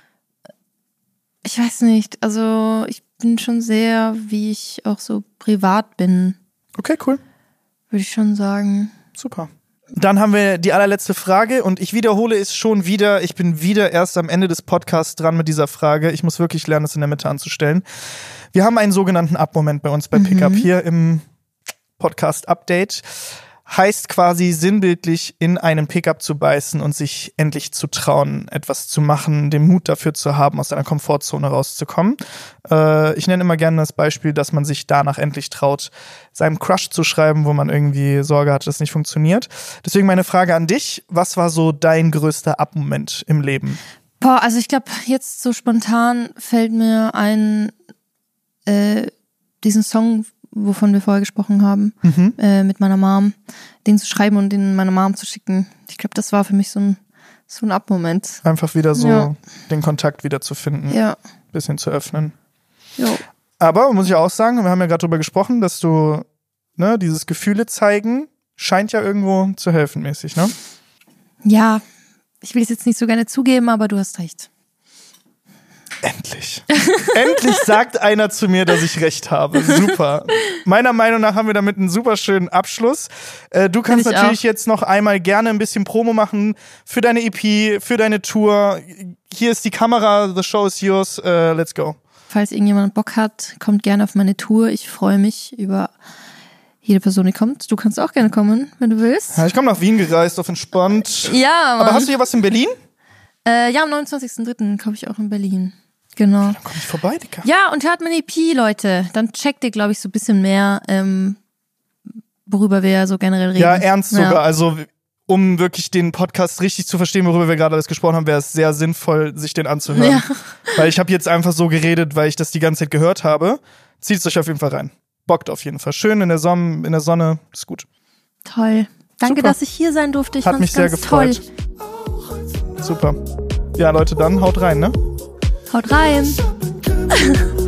ich weiß nicht, also ich bin schon sehr, wie ich auch so privat bin, Okay, cool. würde ich schon sagen. Super. Dann haben wir die allerletzte Frage und ich wiederhole es schon wieder. Ich bin wieder erst am Ende des Podcasts dran mit dieser Frage. Ich muss wirklich lernen, das in der Mitte anzustellen. Wir haben einen sogenannten Up-Moment bei uns bei Pickup hier im Podcast-Update. Heißt quasi sinnbildlich in einen Pickup zu beißen und sich endlich zu trauen, etwas zu machen, den Mut dafür zu haben, aus seiner Komfortzone rauszukommen. Äh, ich nenne immer gerne das Beispiel, dass man sich danach endlich traut, seinem Crush zu schreiben, wo man irgendwie Sorge hatte, dass es nicht funktioniert. Deswegen meine Frage an dich, was war so dein größter Up-Moment im Leben? Boah, also ich glaube, jetzt so spontan fällt mir ein, äh, diesen Song, wovon wir vorher gesprochen haben, Mhm. äh, mit meiner Mom, den zu schreiben und den meiner Mom zu schicken. Ich glaube, das war für mich so ein, so ein Up-Moment. Einfach wieder so Ja. den Kontakt wieder zu finden, Ja. bisschen zu öffnen. Jo. Aber muss ich auch sagen, wir haben ja gerade drüber gesprochen, dass du, ne, dieses Gefühle zeigen, scheint ja irgendwo zu helfen mäßig, ne? Ja, ich will es jetzt nicht so gerne zugeben, aber du hast recht. Endlich. Endlich sagt einer zu mir, dass ich recht habe. Super. Meiner Meinung nach haben wir damit einen super schönen Abschluss. Äh, du kannst Find ich natürlich auch. jetzt noch einmal gerne ein bisschen Promo machen für deine E P, für deine Tour. Hier ist die Kamera, the show is yours, äh, let's go. Falls irgendjemand Bock hat, kommt gerne auf meine Tour. Ich freue mich über jede Person, die kommt. Du kannst auch gerne kommen, wenn du willst. Ja, ich komme nach Wien gereist, auf entspannt. Ja, Mann. Aber hast du hier was in Berlin? Äh, ja, am neunundzwanzigsten dritten komme ich auch in Berlin. Genau. Komm ich vorbei, Digga. Ja, und hört meine E P, Leute. Dann checkt ihr, glaube ich, so ein bisschen mehr, ähm, worüber wir so generell reden. Ja, ernst Ja. sogar. Also, um wirklich den Podcast richtig zu verstehen, worüber wir gerade alles gesprochen haben, wäre es sehr sinnvoll, sich den anzuhören. Ja. Weil ich habe jetzt einfach so geredet, weil ich das die ganze Zeit gehört habe. Zieht es euch auf jeden Fall rein. Bockt auf jeden Fall. Schön in der Sonne, in der Sonne. Ist gut. Toll. Danke, Super. dass ich hier sein durfte. Ich Hat fand's mich sehr ganz gefreut. Toll. Super. Ja, Leute, dann haut rein, ne? Haut rein.